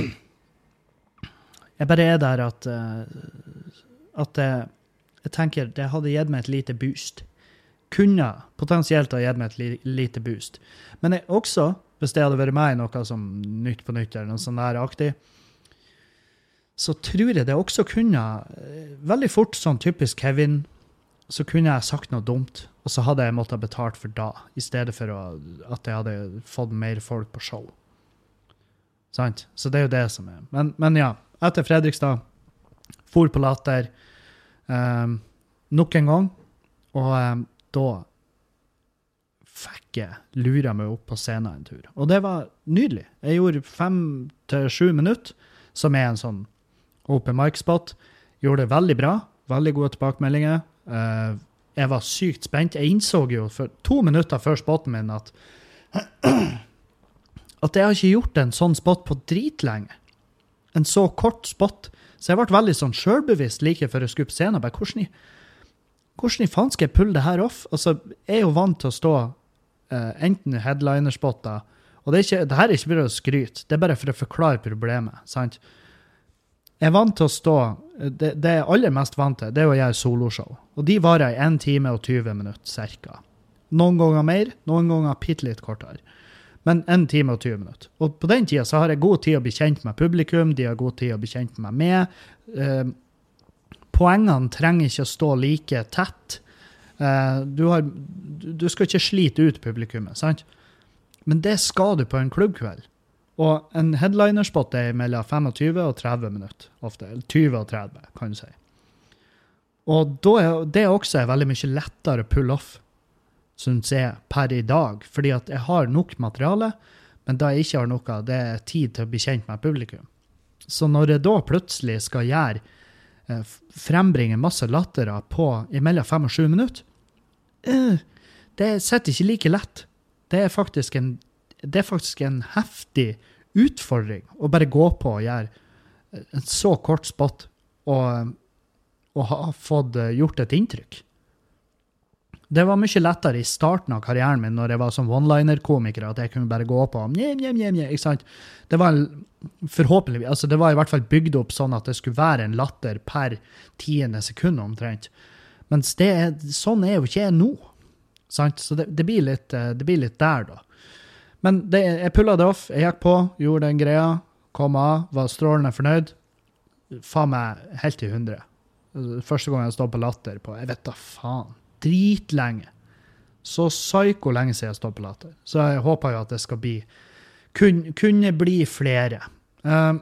jeg bare er der at uh, at jeg, jeg tenker det hadde gitt meg et lite boost. Kunne potensielt ha gitt meg et li, lite boost. Men jeg, også, hvis det hadde vært med i noe som Nytt på Nytt eller noe sånn der aktig, så tror jeg det også kunne, veldig fort sånn typisk Kevin, så kunne jeg sagt noe dumt, og så hadde jeg måttet betalt for da, i stedet for å, at jeg hadde fått mer folk på show. Sant? Så det er jo det som er. Men, men ja, etter Fredrikstad, for på Latter, um, nok en gang, og um, da fikk jeg lura meg opp på scenen en tur. Og det var nydelig. Jeg gjorde fem til sju minutter, som er en sånn open mic-spot. Gjorde det veldig bra, veldig gode tilbakemeldinger. Uh, jeg var sykt spent. Jeg innså jo for to minutter før spotten min at at jeg har ikke gjort en sånn spot på dritlenge. En så kort spot. Så jeg ble veldig sånn selvbevisst like før jeg skulle på scenen. Bare, hvordan, i, hvordan i faen skal jeg pulle det her off? Altså, jeg er jo vant til å stå uh, enten headliner-spotter, og det, er ikke, det her er ikke bare å skryte, det er bare for å forklare problemet, sant? Jeg er vant til å stå, det, det jeg er aller mest vant til, det er å gjøre soloshow. Og de varer i en time og tyve minutter, cirka. Noen ganger mer, noen ganger pittelitt kortere. Men en time og tyve minutter. Og på den tiden så har jeg god tid å bli kjent med publikum, de har god tid å bli kjent med meg. Eh, poengene trenger ikke å stå like tett. Eh, du, har, du skal ikke slite ut publikummet, sant? Men det skal du på en klubbkveld. Og en headlinerspot er mellom tjuefem og tretti minutter, ofte. Eller tjue og tretti, kan du si. Og da er, det også er veldig mye lettere å pull off, synes jeg, per i dag. Fordi at jeg har nok materiale, men da jeg ikke har noe, det er tid til å bli kjent med publikum. Så når jeg da plutselig skal gjøre, eh, frembringe masse lattere på mellom fem og sju minutter, eh, det sitter ikke like lett. Det er faktisk en Det er faktisk en heftig utfordring å bare gå på og gjøre en så kort spot og, og ha fått gjort et inntrykk. Det var mye lettere i starten av karrieren min når jeg var som one-liner-komiker, at jeg kunne bare gå på og njem, njem, njem, ikke sant? Det var forhåpentlig, altså det var i hvert fall bygd opp sånn at det skulle være en latter per tiende sekund omtrent. Mens det er, sånn er jo ikke jeg nå. Sant? Så det, det, blir litt, det blir litt der da. Men det, jeg pullet det off, jeg gikk på, gjorde den greia, kom av, var strålende fornøyd. Faen meg helt til hundre. Første gang jeg stod på latter på, jeg vet da faen, dritlenge. Så psyko lenge siden jeg stod på latter. Så jeg håper jo at det skal bli, kun, kunne bli flere. Um,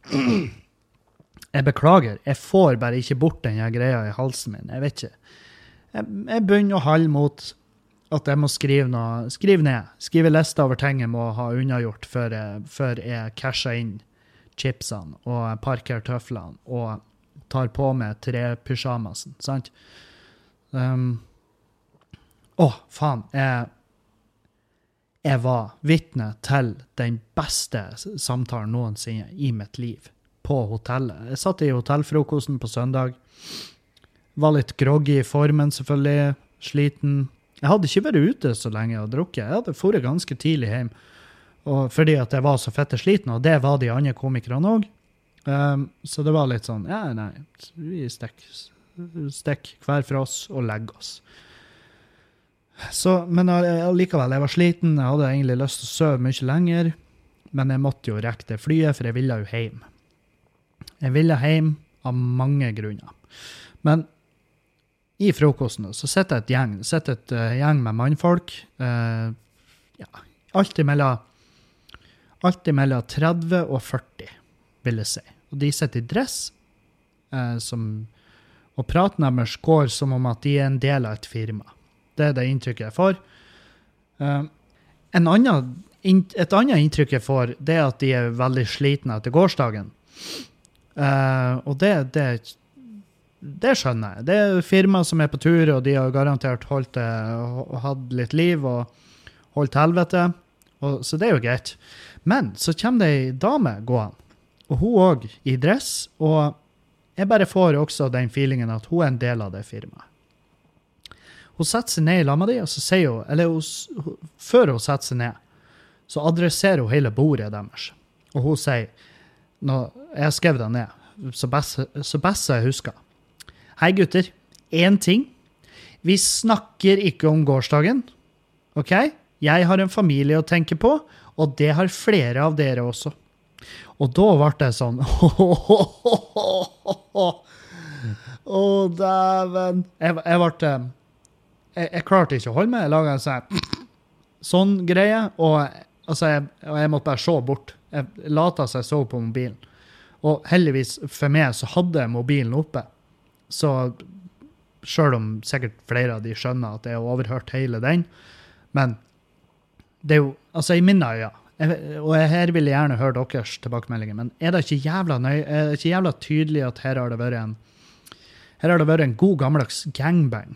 jeg beklager, jeg får bare ikke bort denne greia i halsen min, jeg vet ikke. Jeg, jeg begynner å holde mot at jeg må skrive noe, skrive ned, skrive liste over ting jeg må ha unnagjort før jeg, før jeg casher inn chipsene og parker tøflene og tar på meg tre-pyjamasen, sant? Um, åh, faen, jeg, jeg var vitne til den beste samtalen noensinne i mitt liv på hotellet. Jeg satt i hotellfrokosten på søndag, var litt groggy i formen selvfølgelig, sliten. Jeg hadde ikke vært ute så lenge og drukket. Jeg hadde forret ganske tidlig hjem, og fordi at jeg var så fette sliten, og det var de andre komikerne også. Um, så det var litt sånn, ja, nei, vi stekk, stekk hver for oss og legger oss. Så, men allikevel, jeg var sliten, jeg hadde egentlig lyst til å sove mye lenger, men jeg måtte jo rekke det flyet, for jeg ville jo hjem. Jeg ville hjem av mange grunner. Men i frokosten så sitter et gjeng, sitter et uh, gjeng med mannfolk, uh, ja, alt imellom, alt imellom tretti og førti, vil jeg si. Og de sitter i dress, uh, som, og praten deres går som om at de er en del av et firma. Det er det inntrykket jeg får. Uh, en annen, et annet inntrykk jeg får, det er at de er veldig slitne etter gårsdagen. Uh, og det, det Det skjønner jeg. Det er firma som er på tur, og de har garantert holdt det, og hatt litt liv, og holdt helvete. Og, så det er jo greit. Men så kommer det en dame gående, og hun også i dress, og jeg bare får også den feelingen at hun er en del av det firmaet. Hun setter seg ned i lammet di, og så sier hun, eller hun, før hun setter seg ned, så adresserer hun hele bordet deres. Og hun sier, nå, jeg skrev det ned, så best, så best jeg husker. Hei gutter, en ting. Vi snakker ikke om gårsdagen, ok? Jeg har en familie å tenke på, og det har flere av dere også. Og da ble det sånn, å dæven. Jeg, jeg ble, jeg, jeg klarte ikke å holde meg, jeg laget en sånn, sånn greie, og, altså, jeg, og jeg måtte bare se bort. Jeg lata seg så på mobilen. Og heldigvis for meg så hadde jeg mobilen oppe. Så selv om sikkert flere av de skjønner at jeg har overhørt hele den, men det er jo, altså i mine øyne, jeg, og her vil jeg gjerne høre deres tilbakemeldinger, men er det ikke jævla, nøy, er det ikke jævla tydelig at her har det vært en, her har det vært en god gammeldags gangbang?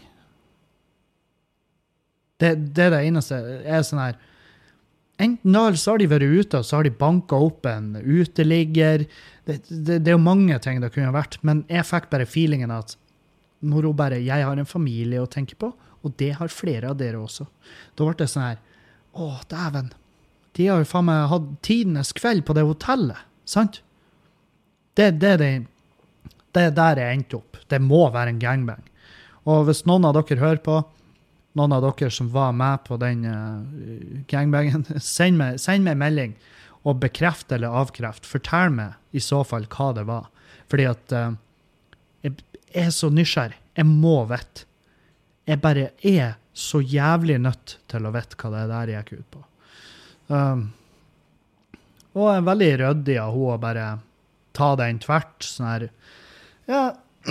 Det, det er det eneste, er sånn her, enten da så har de vært ute, og så har de banket opp en uteligger, det, det, det er jo mange ting det kunne ha vært, men jeg fikk bare feelingen at når hun bare, jeg har en familie å tenke på, og det har flere av dere også. Da ble det sånn her, åh, dæven, de har jo faen meg hatt tidenes kveld på det hotellet, sant? Det, det, det, det er der jeg endte opp. Det må være en gangbang. Og hvis noen av dere hører på, noen av dere som var med på den uh, gangbangen, send meg, send meg en melding og bekreft eller avkreft. Fortell meg i så fall hva det var. Fordi at uh, jeg, jeg er så nysgjerrig. Jeg må vite. Jeg bare er så jævlig nødt til å vite hva det der gikk ut på. Um, og jeg er veldig røddig av hun å bare ta den tvert. Sånn her, ja,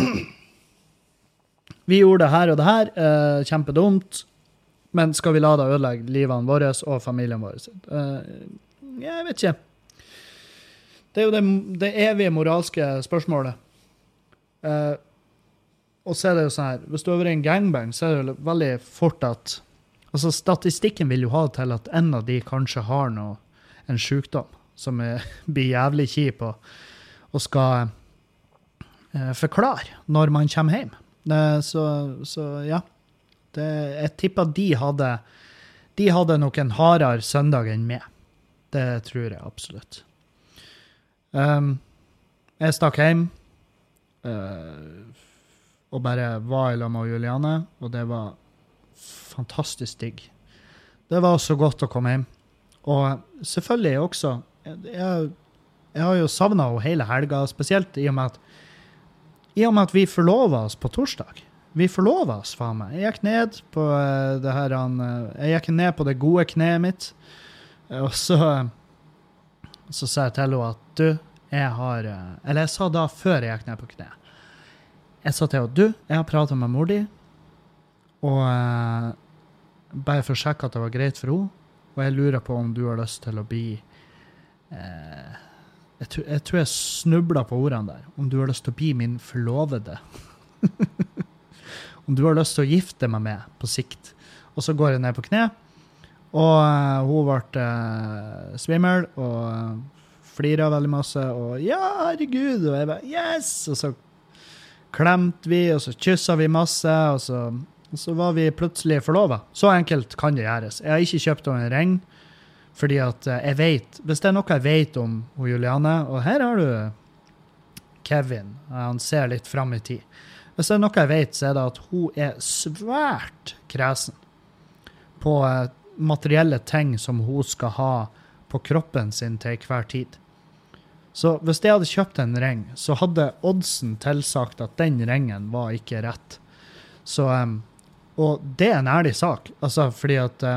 vi gjorde det her og det her, uh, kjempedumt, men skal vi la det ødelegge livene våre og familien vår? Uh, jeg vet ikke. Det er jo det, det evige moralske spørsmålet. Uh, og så er det jo sånn her, hvis du er over en gangbang, så er det jo veldig fort at, altså statistikken vil jo ha til at en av de kanskje har noe, en sykdom, som er, blir jævlig kjip og, og skal uh, forklare når man kommer hjem. Det, så, så ja, det, jeg tipper de hadde, de hadde nok en hardere søndag enn meg. Det tror jeg absolutt. Um, jeg stakk hjem, uh, og bare var i lag med Juliane, og det var fantastisk digg. Det var så godt å komme hjem. Og selvfølgelig også, jeg, jeg har jo savnet henne hele helga, spesielt i og med at I og med at vi forlovet oss på torsdag. Vi forlovet oss, faen meg. Jeg gikk ned på uh, det her, uh, jeg gikk ned på det gode kneet mitt, uh, og så, uh, så sa jeg til henne at du, jeg har, uh, eller jeg sa da før jeg gikk ned på kneet. Jeg sa til henne, du, jeg har pratet med mor di, og uh, bare for å sjekke at det var greit for henne, og jeg lurer på om du har lyst til å bli... Uh, Jeg tror, jeg tror jeg snublet på ordene der. Om du har lyst til å bli min forlovede. Om du har lyst til å gifte meg med på sikt. Og så går jeg ned på kne. Og uh, hun ble uh, svimmel og uh, fliret veldig masse. Og ja, herregud. Og jeg bare, yes! Og så klemte vi, og så kysset vi masse. Og så, og så var vi plutselig forlovet. Så enkelt kan det gjøres. Jeg har ikke kjøpt en ring. Fordi at jeg vet, hvis det er noe jeg vet om Juliane, og her har du Kevin, han ser litt frem i tid. Hvis det er noe jeg vet, så er det at hun er svært kresen på materielle ting som hun skal ha på kroppen sin til hver tid. Så hvis jeg hadde kjøpt en ring, så hadde oddsen tilsagt at den ringen var ikke rett. Så, og det er en ærlig sak, altså fordi at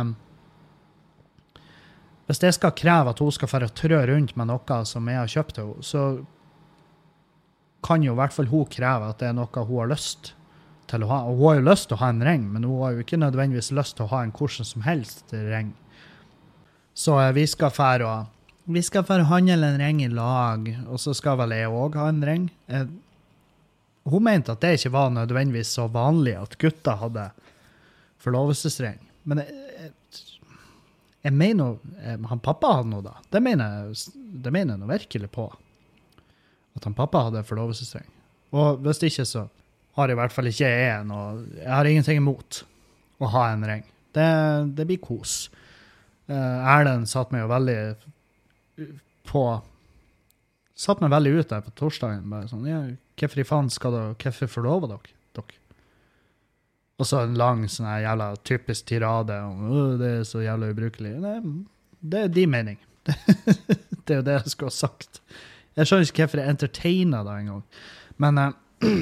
hvis jeg skal kreve at hun skal få trø rundt med noe som jeg har kjøpt til henne, så kan jo i hvert fall hun kreve at det er noe hun har lyst til å ha. Og hun har jo lyst til å ha en ring, men hun har jo ikke nødvendigvis lyst til å ha en hvordan som helst ring. Så vi skal fære vi skal fære handle en ring i lag, og så skal vel jeg også ha en ring. Hun mente at det ikke var nødvendigvis så vanlig at gutter hadde forlovelsesring. Men jeg, Jeg mener, han pappa hadde noe da. Det mener, det mener jeg noe virkelig på. At han pappa hadde forlovelsesring. Og hvis ikke så har jeg i hvert fall ikke jeg en, og jeg har ingenting imot å ha en ring. Det, det blir kos. Uh, Erlend satt meg jo veldig på satt meg veldig ut der på torsdagen, bare sånn, ja, hvorfor i faen skal dere, hvorfor forlover dere, dere? Og så en lang sånn her jævla typisk tirade om, det er så jævla ubrukelig. Det, det er din mening. Det er jo det jeg skulle ha sagt. Jeg skjønner ikke hvorfor jeg entertainer da en gang. Men uh,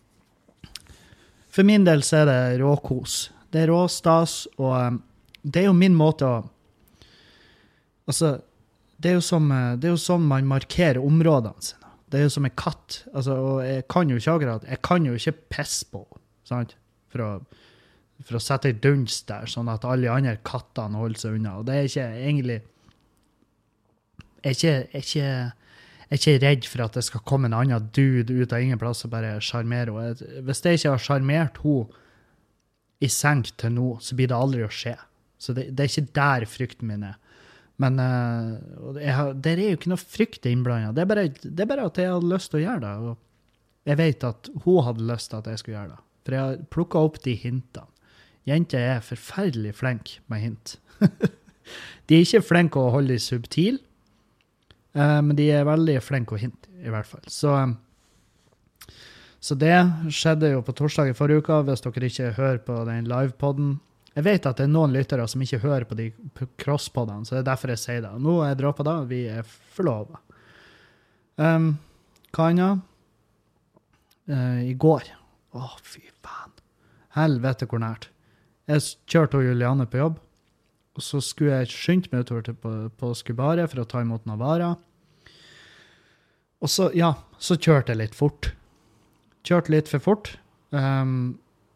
for min del så er det råkos. Det er råstas, og um, det er jo min måte å altså, det er jo som, det er jo sånn man markerer områdene sine. Det er jo som en katt. Altså, og jeg kan jo ikke akkurat, jeg kan jo ikke pisse på, sant? For å, for å sette en dunst der, sånn at alle andre kattene holder seg unna. Og det er ikke egentlig, jeg er ikke, jeg er ikke, jeg er ikke redd for at det skal komme en annen dude ut av ingen plass og bare charmere henne. Hvis jeg ikke har charmert henne i senk til nå, så blir det aldri å skje. Så det, det er ikke der frykten min er. Men uh, jeg har, det er jo ikke noe frykt innblandet. Det er, bare, det er bare at jeg hadde lyst til å gjøre det. Og jeg vet at hun hadde lyst til at jeg skulle gjøre det. For jeg har plukket opp de hintene. Jenter er forferdelig flink med hint. De er ikke flinke å holde de subtil, uh, men de er veldig flinke å hinte, i hvert fall. Så, um, så det skjedde jo på torsdag i forrige uke, hvis dere ikke hører på den livepodden. Jeg vet at det er noen lyttere som ikke hører på de crosspodene, så det er derfor jeg sier det. Nå er jeg droppet da, vi er forlovet. Um, hva annet? Uh, I går. Åh, oh, fy faen. Helvete hvor nært. Jeg kjørte Juliane på jobb, og så skulle jeg skyndt meg utover til på, på Skubare for å ta imot Navara. Og så, ja, så kjørte jeg litt fort. Kjørte litt for fort. Um,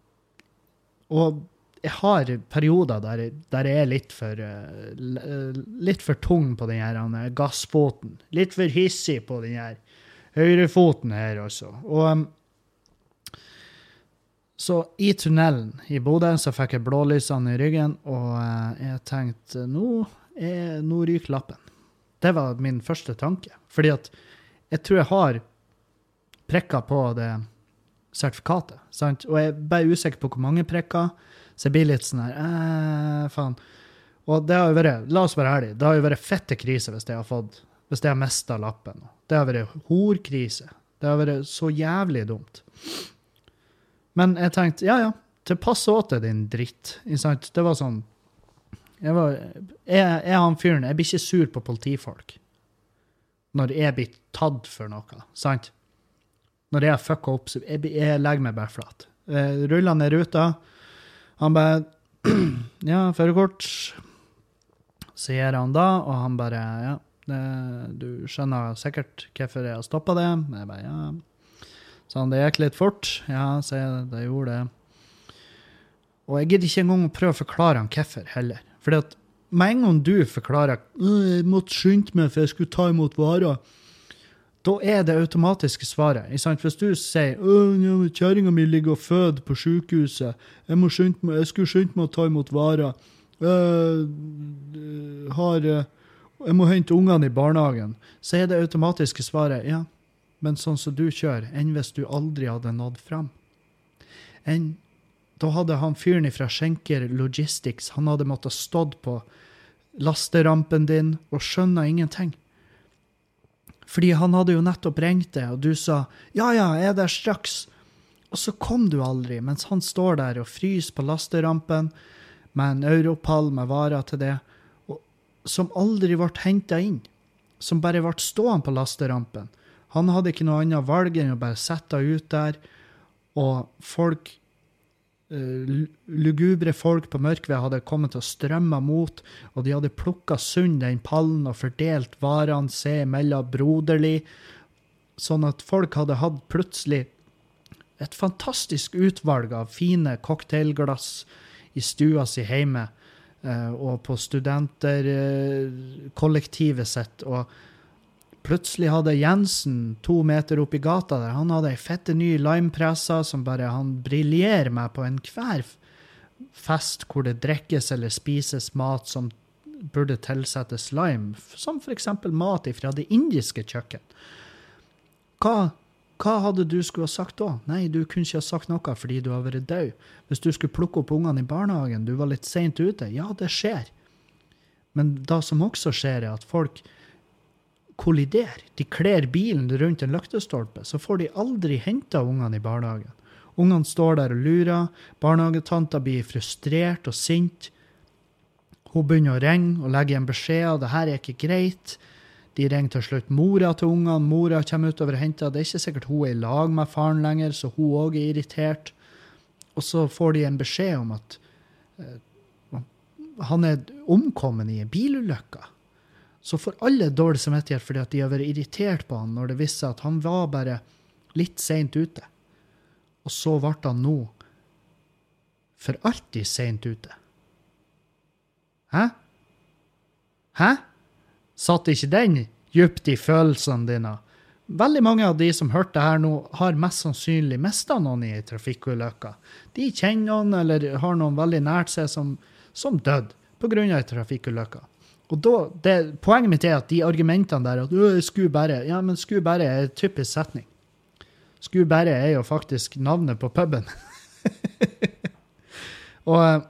og jeg har perioder der, der jeg er litt for, uh, litt for tung på den her uh, gassfoten. Litt for hissig på den her høyrefoten her også. Og um, så i tunnelen i Bodø så fikk jeg blålysene i ryggen, og uh, jeg tenkte, nå, er, nå ryker lappen. Det var min første tanke. Fordi at jeg tror jeg har prekker på det sertifikatet, sant? Og jeg er bare usikker på hvor mange prekker, så jeg blir litt sånn her, eh, faen. Og det har jo vært, la oss være ærlige, det har jo vært fette krise hvis jeg har fått, hvis jeg har mistet lappen. Det har vært horkrise. Det har vært så jævlig dumt. Men jeg tenkte, ja, ja, det passer også til din dritt. Sant? Det var sånn, jeg var, jeg, jeg han fyren, jeg blir ikke sur på politifolk når jeg blir tatt for noe, sant? Når jeg har fucket opp, så jeg, jeg legger meg bare flat. Jeg ruller ned ruta, han bare, ja, førerkort, sier han da, og han bare, ja, det, du skjønner sikkert hvorfor jeg har stoppet det. Jeg bare, ja. Så han, det gikk litt fort. Ja, sier jeg, det gjorde det. Og jeg gidder ikke engang å prøve å forklare han hvorfor heller. Fordi at med en gang du forklarer, jeg måtte skynde meg for jeg skulle ta imot varer, da er det automatiske svaret. Hvis du sier, ja, kjæringen min ligger og føder på sykehuset, jeg, må skynde meg, jeg skulle skynde meg å ta imot varer, jeg, har, jeg må hente ungene i barnehagen, så er det automatiske svaret, ja, men sånn som du kjører, enn hvis du aldri hadde nådd frem. Enn, da hadde han fyren fra Schenker Logistics, han hadde måttet stått på lasterampen din og skjønner ingenting. Fordi han hadde jo nettopp ringt deg, og du sa, ja, ja, jeg er der straks. Og så kom du aldri, mens han står der og fryser på lasterampen med en europall med varer til det, og, som aldri ble hentet inn, som bare ble stående på lasterampen. Han hadde ikke noe annet valg enn å bare sette ut der, og folk, uh, lugubre folk på Mørkved hadde kommet til å strømme mot, og de hadde plukket sund den pallen og fordelt varene seg mellom broderlig, sånn at folk hadde hatt plutselig et fantastisk utvalg av fine cocktailglass i stua si hjemme, uh, og på studenterkollektivet uh, sitt, og plutselig hadde Jensen to meter opp i gata der, han hadde en fette ny limepressa som bare han briljerer med på en hver fest hvor det drikkes eller spises mat som burde tilsettes lime, som for eksempel mat fra det indiske kjøkken. Hva, hva hadde du skulle ha sagt da? Nei, du kunne ikke ha sagt noe fordi du har vært død. Hvis du skulle plukke opp ungene i barnehagen, du var litt sent ute, ja, det skjer. Men det som også skjer er at folk kolliderer. De kler bilen rundt en løktestolpe, så får de aldri hentet ungene i barnehagen. Ungene står der og lurer. Barnehagetanta blir frustrert og sint. Hun begynner å ringe og legge en beskjed, og det her er ikke greit. De ringer til slutt mora til ungene. Mora kommer utover og henter. Det er ikke sikkert hun er i lag med faren lenger, så hun også er irritert. Og så får de en beskjed om at uh, han er omkommet i en bilulykke. Så får alle dårlig samvittighet fordi at de har vært irritert på han når det viste seg at han var bare litt sent ute. Og så ble han nå for alltid sent ute. Hæ? Hæ? Satt ikke den djupt i følelsene dine? Veldig mange av de som hørte her nå har mest sannsynlig mistet noen i trafikkulykker. De kjenner noen eller har noen veldig nært seg som, som død på grunn av trafikkulykker. Og da, det, poenget mitt er at de argumentene der, at «Åh, skulle bare», ja, men skulle bare er en typisk setning. Skulle bare er jo faktisk navnet på puben. og,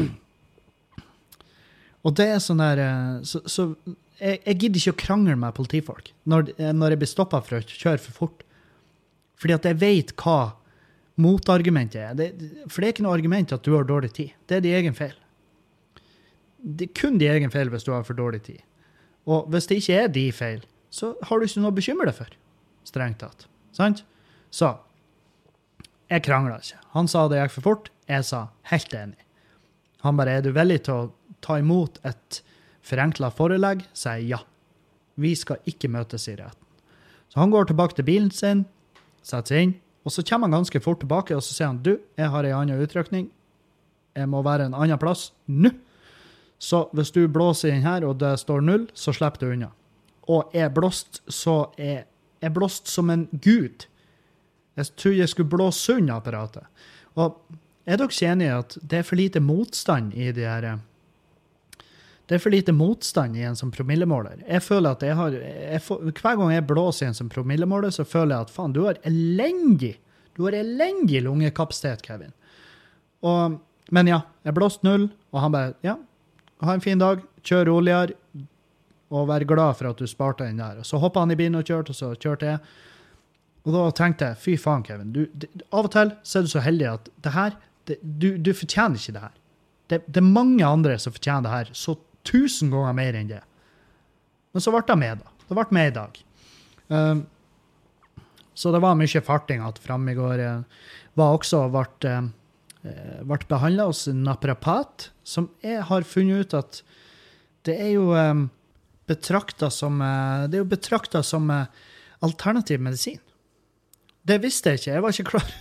og det er sånn der, så, så jeg, jeg gidder ikke å krangle med politifolk når, når jeg blir stoppet for å kjøre for fort. Fordi at jeg vet hva motargumentet er. Det, for det er ikke noe argument at du har dårlig tid. Det er din egen feil. Det er kun din egen feil hvis du har for dårlig tid. Og hvis det ikke er din feil, så har du ikke noe å bekymre deg for. Strengt tatt. Sant? Så, jeg kranglet ikke. Han sa det gikk for fort. Jeg sa helt enig. Han bare, er du villig til å ta imot et forenklet forelegg? Så jeg ja. Vi skal ikke møtes i retten. Så han går tilbake til bilen sin, setter seg inn, og så kommer han ganske fort tilbake, og så sier han, du, jeg har en annen utrykning. Jeg må være en annen plass nå. Så hvis du blåser inn her, og det står null, så slipper du unna. Og jeg blåst, så er jeg blåst som en gud. Jeg tror jeg skulle blåse unna apparatet. Og er dere ikke enige at det er for lite motstand i de her... Det er for lite motstand i en som promillemåler. Jeg føler at jeg har... Jeg får, hver gang jeg blåser i en som promillemåler, så føler jeg at faen, du har elendig, du har elendig lungekapasitet, Kevin. Og, men ja, jeg blåste null, og han bare, ja, ha en fin dag, kjør roligere, og vær glad for at du sparte den der. Og så hoppet han i bilen og kjørte, og så kjørte jeg. Og da tenkte jeg, fy faen, Kevin, du, det, av og til så er du så heldig at det her, det, du, du fortjener ikke det her. Det, det er mange andre som fortjener det her, så tusen ganger mer enn det. Men så ble det med da. Det ble med i dag. Um, så det var mye farting at frem i går var også vært... Um, ble behandlet hos en naprapat, som jeg har funnet ut at det er jo um, betraktet som, uh, det er jo betraktet som uh, alternativ medisin. Det visste jeg ikke, jeg var ikke klar.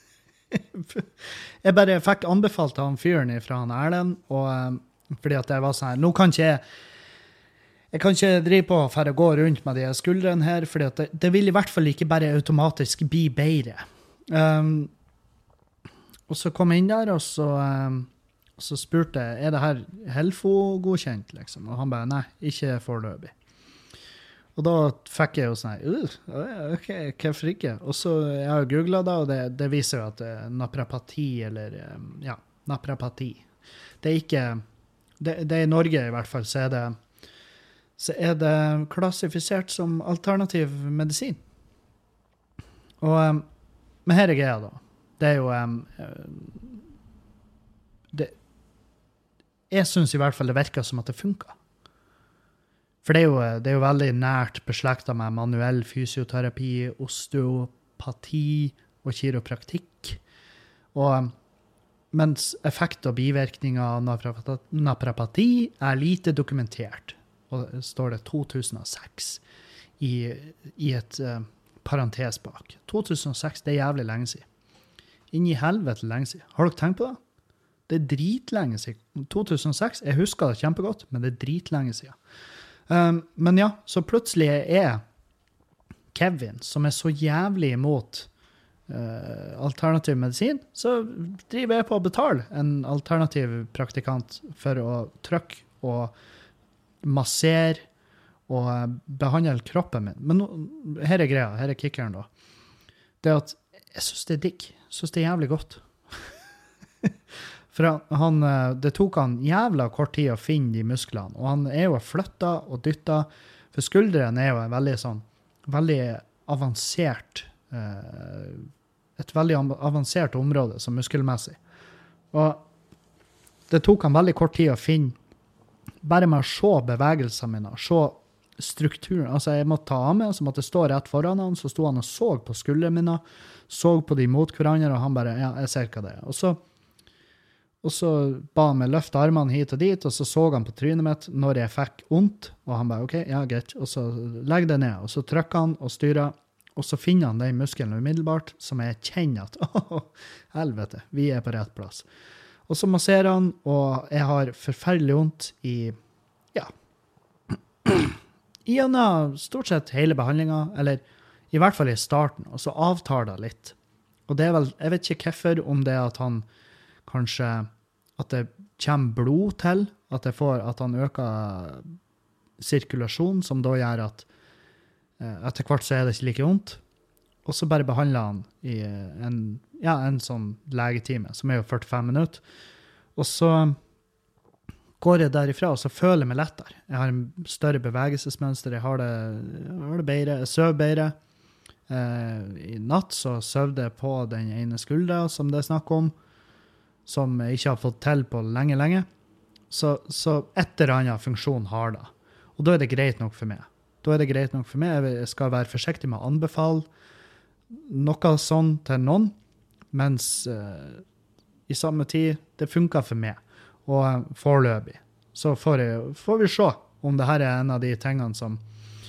Jeg bare fikk anbefalt han fyren fra han Erlend, og um, fordi at jeg var sånn her, nå kan ikke jeg, jeg kan ikke drive på for å gå rundt med de skuldrene her, fordi at det, det vil i hvert fall ikke bare automatisk bli bedre. Um, Og så kom jeg inn der, og så, um, så spurte jeg, er det her Helfo-godkjent, liksom? Og han bare, nei, ikke foreløpig. Og da fikk jeg jo sånn, uh, ok, hvorfor ikke? Og så jeg har googlet da, og det, det viser jo at det er naprapati, eller, um, ja, naprapati. Det er ikke, det, det er i Norge i hvert fall, så er det, så er det klassifisert som alternativ medisin. Og, um, men her er greia da. Det er jo um, det, jeg synes i hvert fall det virker som at det funker. For det er jo, det er jo veldig nært beslektet med manuell fysioterapi, osteopati og kiropraktikk. Og mens effekt og bivirkninger av naprapati er lite dokumentert. Og det står det to tusen og seks i, i et uh, parentes bak. to tusen og seks, det er jævlig lenge siden. Inn i helvete lenge siden. Har dere tenkt på det? Det er dritlenge siden. to tusen og seks, jeg husker det kjempegodt, men det er dritlenge siden. Um, men ja, så plutselig er Kevin, som er så jævlig imot uh, alternativ medisin, så driver jeg på å betale en alternativ praktikant for å trykke og massere og behandle kroppen min. Men nå, her er greia, her er kickeren da. Det er at jeg synes det er digg. Jeg synes det er jævlig godt. For han, han, det tok han jævla kort tid å finne de musklene, og han er jo flyttet og dyttet, for skulderen er jo en veldig sånn, veldig avansert, eh, et veldig avansert område som muskelmessig. Og det tok han veldig kort tid å finne, bare med å se bevegelsene mine, se strukturen. Altså, jeg måtte ta av meg, så måtte jeg stå rett foran han, så sto han og så på skuldrene mine, så på de mot hverandre, og han bare, ja, jeg ser hva det er. Og så, og så ba han meg løfte armene hit og dit, og så så han på trynet mitt når jeg fikk ondt, og han bare, ok, ja, greit. Og så legg det ned, og så trykker han og styrer, og så finner han den muskelen umiddelbart, som jeg kjenner at, åh, helvete, vi er på rett plass. Og så masserer han, og jeg har forferdelig vondt i, ja, gjennom stort sett hele behandlingen, eller i hvert fall i starten, og så avtar det litt. Og det er vel, jeg vet ikke hvorfor, om det er at han kanskje, at det kommer blod til, at, det får, at han øker sirkulasjon, som da gjør at eh, etter hvert så er det ikke like vondt. Og så bare behandler han i en, ja, en sånn legetime, som er jo førtifem minutter. Og så går jeg derifra, og så føler jeg meg lettere. Jeg har en større bevegelsesmønster, jeg har det, jeg har det bedre, jeg søv bedre. Eh, I natt så søvde jeg på den ene skuldra, som det er snakk om, som jeg ikke har fått til på lenge, lenge. Så, så et eller annet funksjon har det. Og da er det greit nok for meg. Da er det greit nok for meg. Jeg skal være forsiktig med å anbefale noe sånn til noen, mens eh, i samme tid, det funker for meg. Og foreløpig. Så får, jeg, får vi se om det her er en av de tingene som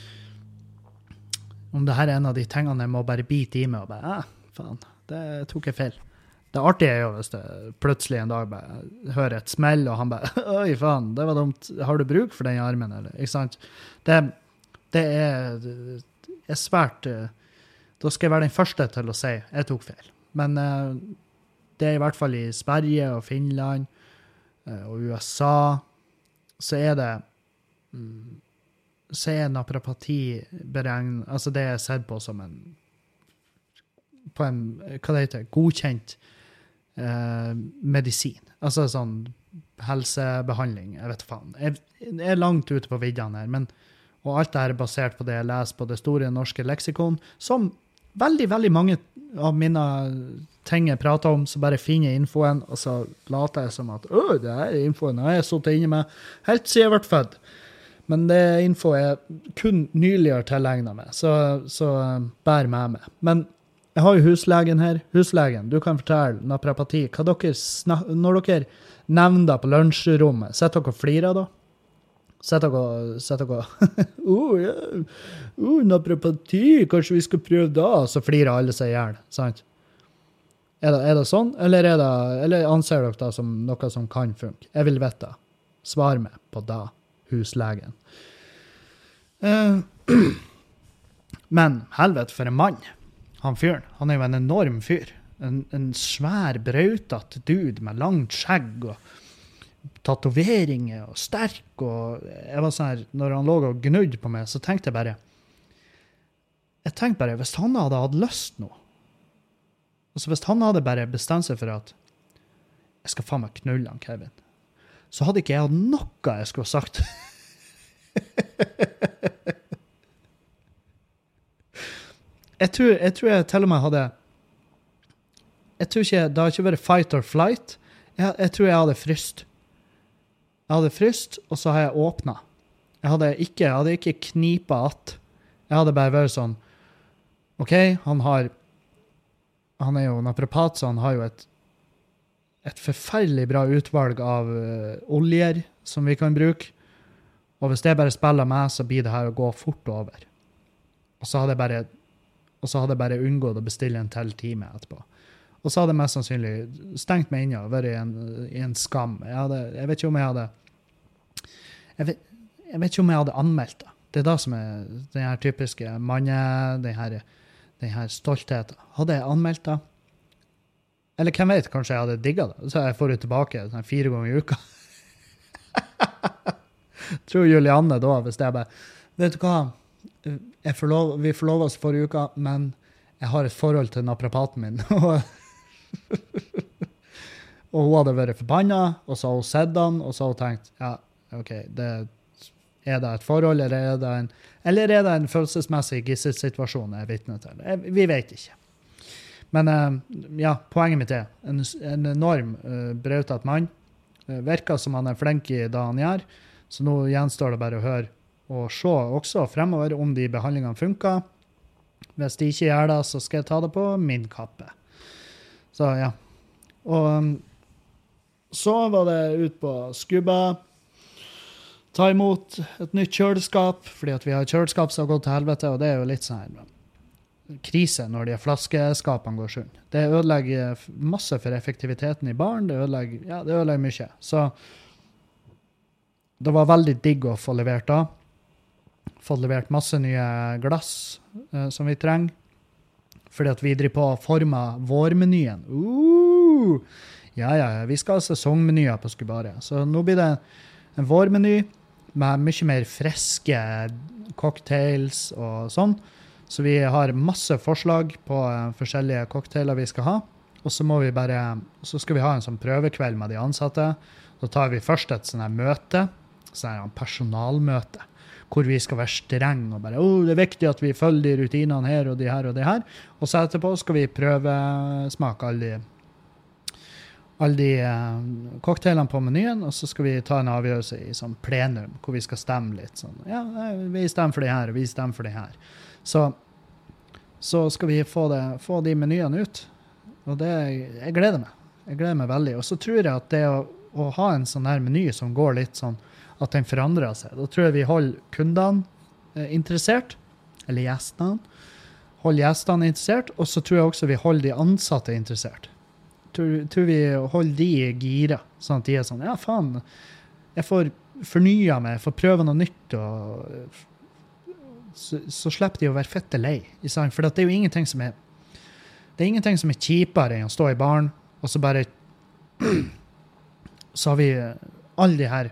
om det her er en av de tingene jeg må bare bite i meg og bare, ah, faen, det tok jeg feil. Det artige er jo hvis det plutselig en dag bare hører et smell, og han bare, oi faen, det var dumt. Har du bruk for den armen, eller? Ikke sant? Det, det er, er svært, da skal jeg være den første til å si, jeg tok feil. Men det er i hvert fall i Sverige og Finland, og U S A, så er det så er naprapati beregnet, altså det er sett på som en på en, hva det heter, godkjent eh, medisin, altså sånn helsebehandling, jeg vet faen, jeg, jeg er langt ute på viddene her, men, og alt det her er basert på det jeg leser på det store norske leksikon, som veldig, veldig mange av mine ting jeg prater om, så bare finner jeg infoen, og så later jeg som at, åh, det her er infoen, jeg har suttet inne med helt siden jeg ble født. Men det er info jeg kun nylig har tilegnet meg, så, så bær med meg. Men jeg har jo huslegen her. Huslegen, du kan fortelle naprapati. Hva dere snak- når dere nevner på lunsjrommet, sitter dere og flirer da? Sitter dere og sitter dere oh, ja. oh, naprapati, kanskje vi skal prøve da? Så flirer alle seg ihjel, sant? Er det, er det sånn, eller, er det, eller anser dere det som noe som kan funke? Jeg vil vite. Svar meg på da, huslegen. Uh, men helvete for en mann. Han fyren, han er jo en enorm fyr. En, en svær, brautatt dude med langt skjegg og tatoveringer og sterk. Og jeg var sånn her, når han lå og gnudde på meg, så tenkte jeg bare, jeg tenkte bare, hvis han hadde hatt lyst nå, altså hvis han hadde bare bestemt seg for at jeg skal faen meg knulle han, Kevin, så hadde ikke jeg hatt noe jeg skulle ha sagt. jeg, tror, jeg tror jeg til og med hadde jeg tror ikke, det har ikke vært fight or flight. Jeg, jeg tror jeg hadde fryst. Jeg hadde fryst, og så har jeg åpnet. Jeg hadde ikke, jeg hadde ikke knipet att. Jeg hadde bare vært sånn, ok, han har han er jo naprapat, så han har jo et, et forferdelig bra utvalg av uh, oljer som vi kan bruke. Og hvis det bare spiller med, så blir det her å gå fort over. Og så hadde jeg bare, og så hadde jeg bare unngått å bestille en til time etterpå. Og så hadde jeg mest sannsynlig stengt meg inne og vært i en, i en skam. Jeg, hadde, jeg vet ikke om jeg hadde jeg vet, jeg vet ikke om jeg hadde anmeldt det. Det er da som er den her typiske manne, den her den her stoltheten. Hadde jeg anmeldt det? Eller hvem vet, kanskje jeg hadde digget det. Så jeg får det tilbake sånn, fire ganger i uka. Tror Julianne da, hvis det er bare, vet du hva, jeg forlov, vi forlovet oss forrige uka, men jeg har et forhold til naprapaten min. Og hun hadde vært forbannet, og så har hun sett han, og så har hun tenkt, ja, ok, det, er det et forhold, eller er det en, eller er det en følelsesmessig gisselsituasjon jeg er vitne til? Jeg, vi vet ikke. Men uh, ja, poenget mitt er, en, en enorm uh, brøtet mann, uh, virker som han er flink i det han gjør, så nå gjenstår det bare å høre og se også fremover om de behandlingene funker. Hvis de ikke gjør det, så skal jeg ta det på min kappe. Så ja. Og um, så var det ut på Skubba, ta imot et nytt kjøleskap, fordi at vi har kjøleskap som har gått til helvete, og det er jo litt sånn her krise når de flaskeskapene går sund. Det ødelegger masse for effektiviteten i baren, det ødelegger, ja, det ødelegger mye. Så det var veldig digg å få levert da. Få levert masse nye glass uh, som vi trenger, fordi at vi driver på å forme vårmenyen. Uh! Ja, ja, vi skal ha sesongmenyer på Skubare. Så nå blir det en vårmeny med mye mer friske cocktails og sånn. Så vi har masse forslag på uh, forskjellige cocktailer vi skal ha. Og så må vi bare, så skal vi ha en sånn prøvekveld med de ansatte. Så tar vi først et sånn her møte, sånn her personalmøte, hvor vi skal være streng og bare, oh, det er viktig at vi følger de rutinene her og de her og de her. Og så etterpå skal vi prøve smake alle de alle de uh, cocktailene på menyen, og så skal vi ta en avgjørelse i sånn plenum, hvor vi skal stemme litt sånn, ja, vi stemmer for det her, og vi stemmer for det her. Så, så skal vi få, det, få de menyene ut, og det, jeg gleder meg. Jeg gleder meg veldig. Og så tror jeg at det å, å ha en sånn her meny som går litt sånn, at den forandrer seg, da tror jeg vi holder kundene eh, interessert, eller gjestene, holder gjestene interessert, og så tror jeg også vi holder de ansatte interessert. Tror, tror vi holder de gira, sånn at de er sånn, ja faen, jeg får fornya meg, jeg får prøve noe nytt, og så, så slipper de å være fette lei, for det er jo ingenting som er, det er ingenting som er kjipere enn å stå i baren, og så bare, så har vi alle de her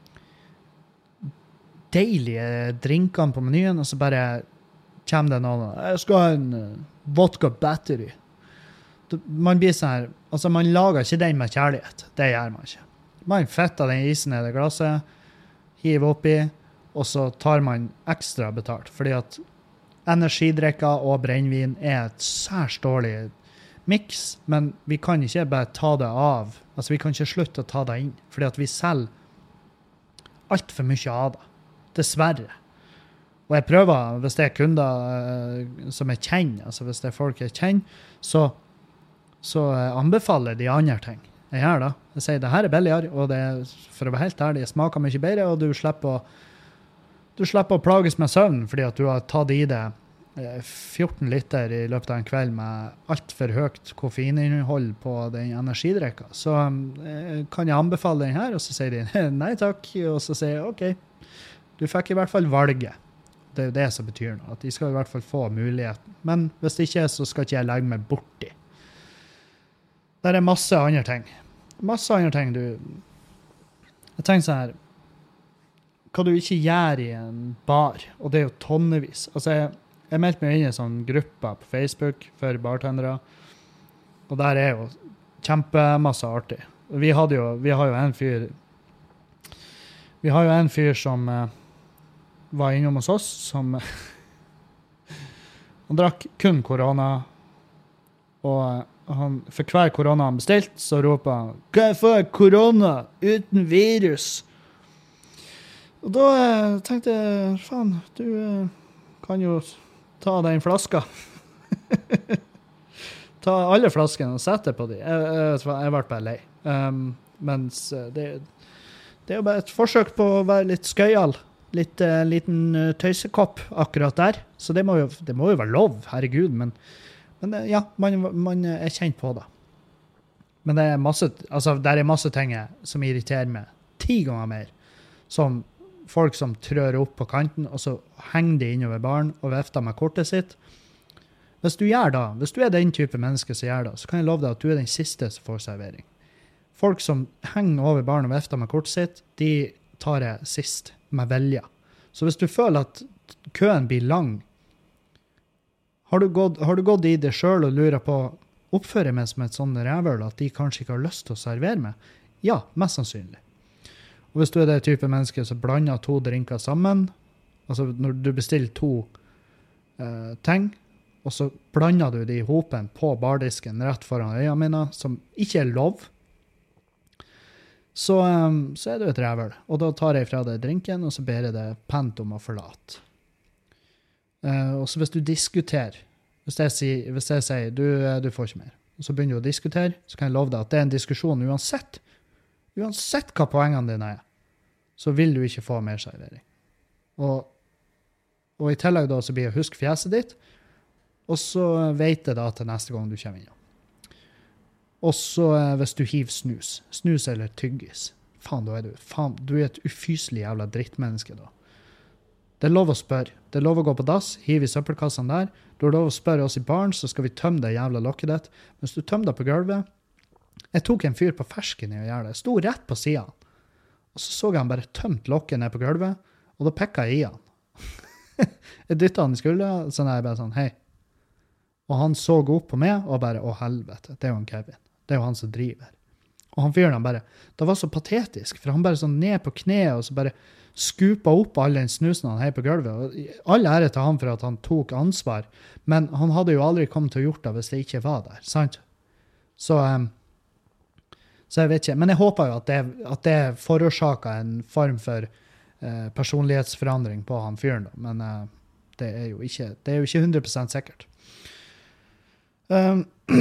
deilige drinkene på menyen, og så bare kommer det noen, jeg skal ha en vodka battery. Man blir sånn her, altså man lager ikke den med kjærlighet, det gjør man ikke. Man fetter den isen i det glasset, hiver oppi, og så tar man ekstra betalt, fordi at energidrikker og brennvin er et særs dårlig mix, men vi kan ikke bare ta det av, altså vi kan ikke slutte å ta det inn, fordi at vi selger alt for mye av det, dessverre. Og jeg prøver, hvis det er kunder som jeg kjenner, altså hvis det er folk jeg kjenner, så så anbefaler de andre ting. Jeg gjør da. Jeg sier, det her er billigere, og det er, for å være helt ærlig, det smaker mye bedre, og du slipper å, du slipper å plages med søvn, fordi at du har tatt i det fjorten liter i løpet av en kveld med alt for høyt koffeininnhold på den energidrikka. Så kan jeg anbefale den her, og så sier de, nei takk, og så sier jeg, ok, du fikk i hvert fall valget. Det er jo det som betyr noe, at de skal i hvert fall få muligheten. Men hvis det ikke er, så skal ikke jeg legge meg bort i. Det er masse andre ting. Masse andre ting du... Jeg tenker sånn her, hva du ikke gjør i en bar, og det er jo tonnevis. Altså, jeg, jeg meldte meg inn i en sånn gruppe på Facebook for bartendere, og der er jo kjempemasse artig. Vi hadde jo, vi har jo en fyr, vi har jo en fyr som uh, var innom hos oss, som han drakk kun korona, og han, for hver korona han bestilt, så råper han, kan jeg få korona uten virus? Og da eh, tenkte jeg, faen, du eh, kan jo ta den flaska. Ta alle flaskene og sette på de. Jeg, jeg, jeg ble bare lei. Um, mens det, det er jo bare et forsøk på å være litt skøyal. Litt uh, liten uh, tøysekopp akkurat der. Så det må jo, det må jo være lov, herregud, men Men det, ja, man, man er kjent på det. Men det er masse, altså, der er masse ting som irriterer meg ti ganger mer. Som folk som trør opp på kanten, og så henger de innover baren og vifter med kortet sitt. Hvis du gjør det, hvis du er den type menneske som gjør det, så kan jeg love deg at du er den siste som får servering. Folk som henger over baren og vifter med kortet sitt, de tar det sist, med vilje. Så hvis du føler at køen blir lang, Har du, gått, har du gått i det selv og lurer på oppfører jeg meg som et sånn rævøl at de kanskje ikke har lyst til å servere meg? Ja, mest sannsynlig. Og hvis du er det type menneske som blander to drinker sammen, altså når du bestiller to uh, ting, og så blander du de i hopen på bardisken rett foran øynene mine, som ikke er lov, så, um, så er du et rævøl. Og da tar jeg fra deg drinken, og så ber jeg det pent om å forlate. Uh, og så hvis du diskuterer, hvis jeg sier, hvis jeg sier du, du får ikke mer, og så begynner du å diskutere, så kan jeg love deg at det er en diskusjon uansett. Uansett hva poengene dine er, så vil du ikke få mer servering. Og, og i tillegg da så blir jeg husk fjeset ditt, og så vet jeg da til neste gang du kommer inn. Og så hvis du hiver snus, snus eller tyggis, faen, da er du, faen, du er et ufyselig jævla drittmenneske da. Det er lov å spørre. Det er lov å gå på dass, hive i søppelkassen der. Du har lov å spørre oss i barn, så skal vi tømme det jævla lokket ditt. Hvis du tømmer det på gulvet, jeg tok en fyr på fersken i å gjøre det. Jeg sto rett på siden. Og så så jeg han bare tømt lokket ned på gulvet, og da pekket jeg i han. Jeg dyttet han i skulderen, så jeg bare sånn, hei. Og han så opp på meg, og bare, å helvete, det er jo han Kevin. Det er jo han som driver. Og han fyren han bare, det var så patetisk, for han bare sånn ned på kne, og så bare skupa opp all den snusen han hei på gulvet. Og all ære til han for at han tok ansvar, men han hadde jo aldri kommet til å gjort det hvis det ikke var der, sant? Så, um, så jeg vet ikke, men jeg håper jo at det, at det forårsaket en form for uh, personlighetsforandring på han fyren, da. Men uh, det er jo ikke, det er jo ikke hundre prosent sikkert. Um,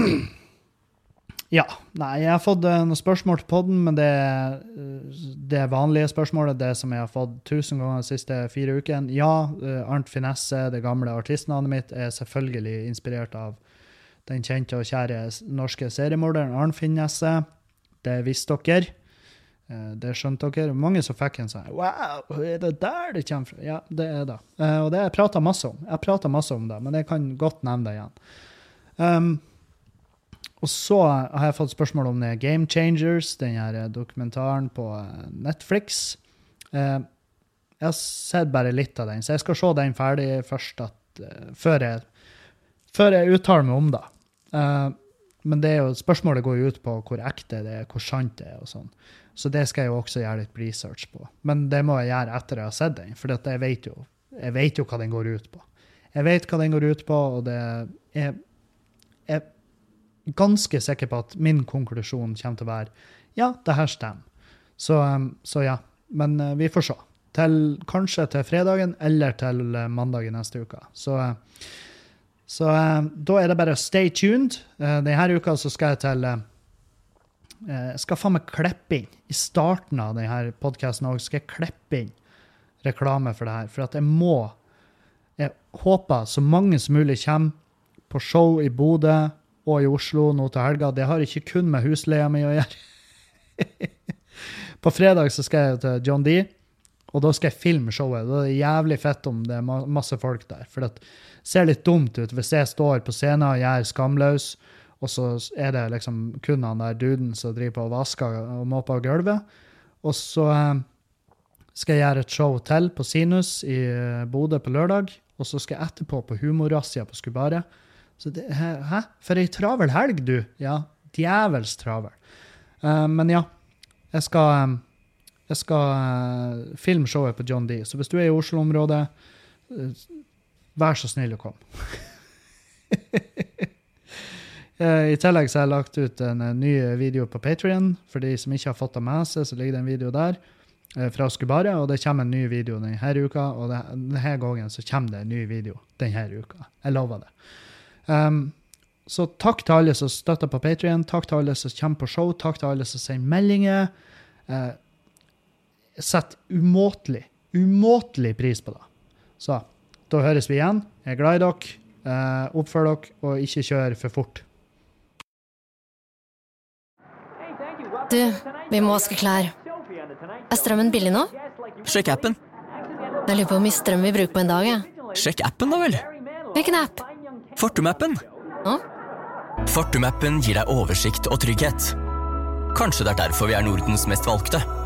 ja, nei, jeg har fått uh, noen spørsmål til podden, men det, uh, det vanlige spørsmålet, det som jeg har fått tusen ganger de siste fire ukene. Ja, uh, Arnt Finesse, det gamle artistnavnet mitt, er selvfølgelig inspirert av den kjente og kjære norske seriemorderen Arnt Finesse. Det visste dere. Uh, det skjønte dere. Mange som fikk en sånn, wow, er det der det kommer fra? Ja, det er det. Uh, og det har jeg pratet masse om. Jeg har pratet masse om det, men jeg kan godt nevne det igjen. Um, og så har jeg fått spørsmål om det Game Changers, den her dokumentaren på Netflix. Uh, jeg har sett bare litt av den, så jeg skal se den ferdig først, at, uh, før, jeg, før jeg uttaler meg om det. Uh, men det er jo, spørsmålet går jo ut på hvor ekte det er, hvor sant det er og sånn. Så det skal jeg jo også gjøre litt research på. Men det må jeg gjøre etter jeg har sett den, for jeg vet jo, jeg vet jo hva den går ut på. Jeg vet hva den går ut på, og det er jeg er ganske sikker på at min konklusjon kommer til å være, ja, det her stemmer. Så, så ja, men vi får se. Til, kanskje til fredagen, eller til mandag i neste uke. Så, så da er det bare stay tuned. Denne uka så skal jeg til, jeg skal få med klipping. I starten av denne podcasten også skal jeg klippe inn reklame for det her, for at jeg må, jeg håper så mange som mulig kommer på show i Bodø og i Oslo nå til helga. Det har ikke kun med husleia mi å gjøre. På fredag så skal jeg til John D, og da skal jeg filme showet. Da er det jævlig fett om det er masse folk der, for det ser litt dumt ut hvis jeg står på scenen og jeg er skamløs, og så er det liksom kun han der duden som driver på og vasker og måper gulvet. Og så eh, skal jeg gjøre et show til på Sinus i Bodø på lørdag, og så skal jeg etterpå på Humorrassia på Skubare. Så det, hæ? For ei travel helg, du. Ja, djevels travel. Uh, men ja, jeg skal, um, jeg skal uh, filme showet på John D. Så hvis du er i Oslo-området, uh, vær så snill å komme. uh, I tillegg så har jeg lagt ut en, en ny video på Patreon. For de som ikke har fått det med seg, så ligger det en video der uh, fra Skubare, og det kommer en ny video denne uka, og det, denne gangen så kommer det en ny video denne uka. Jeg lover det. Um, så takk til alle som støtter på Patreon, takk til alle som kommer på show, takk til alle som sier meldinger. Uh, sett umåtelig, umåtelig pris på det. Så, da høres vi igjen. Jeg er glad i dere. Uh, oppfør dere, og ikke kjør for fort. Du, vi må vaske klær. Er strømmen billig nå? Sjekk appen. Jeg lurer på hvor mye strøm vi bruker på en dag, ja. Sjekk appen da vel. Hvilken app? Fortum-appen. Hå? Fortum-appen gir deg oversikt og trygghet. Kanskje det er derfor vi er Nordens mest valgte.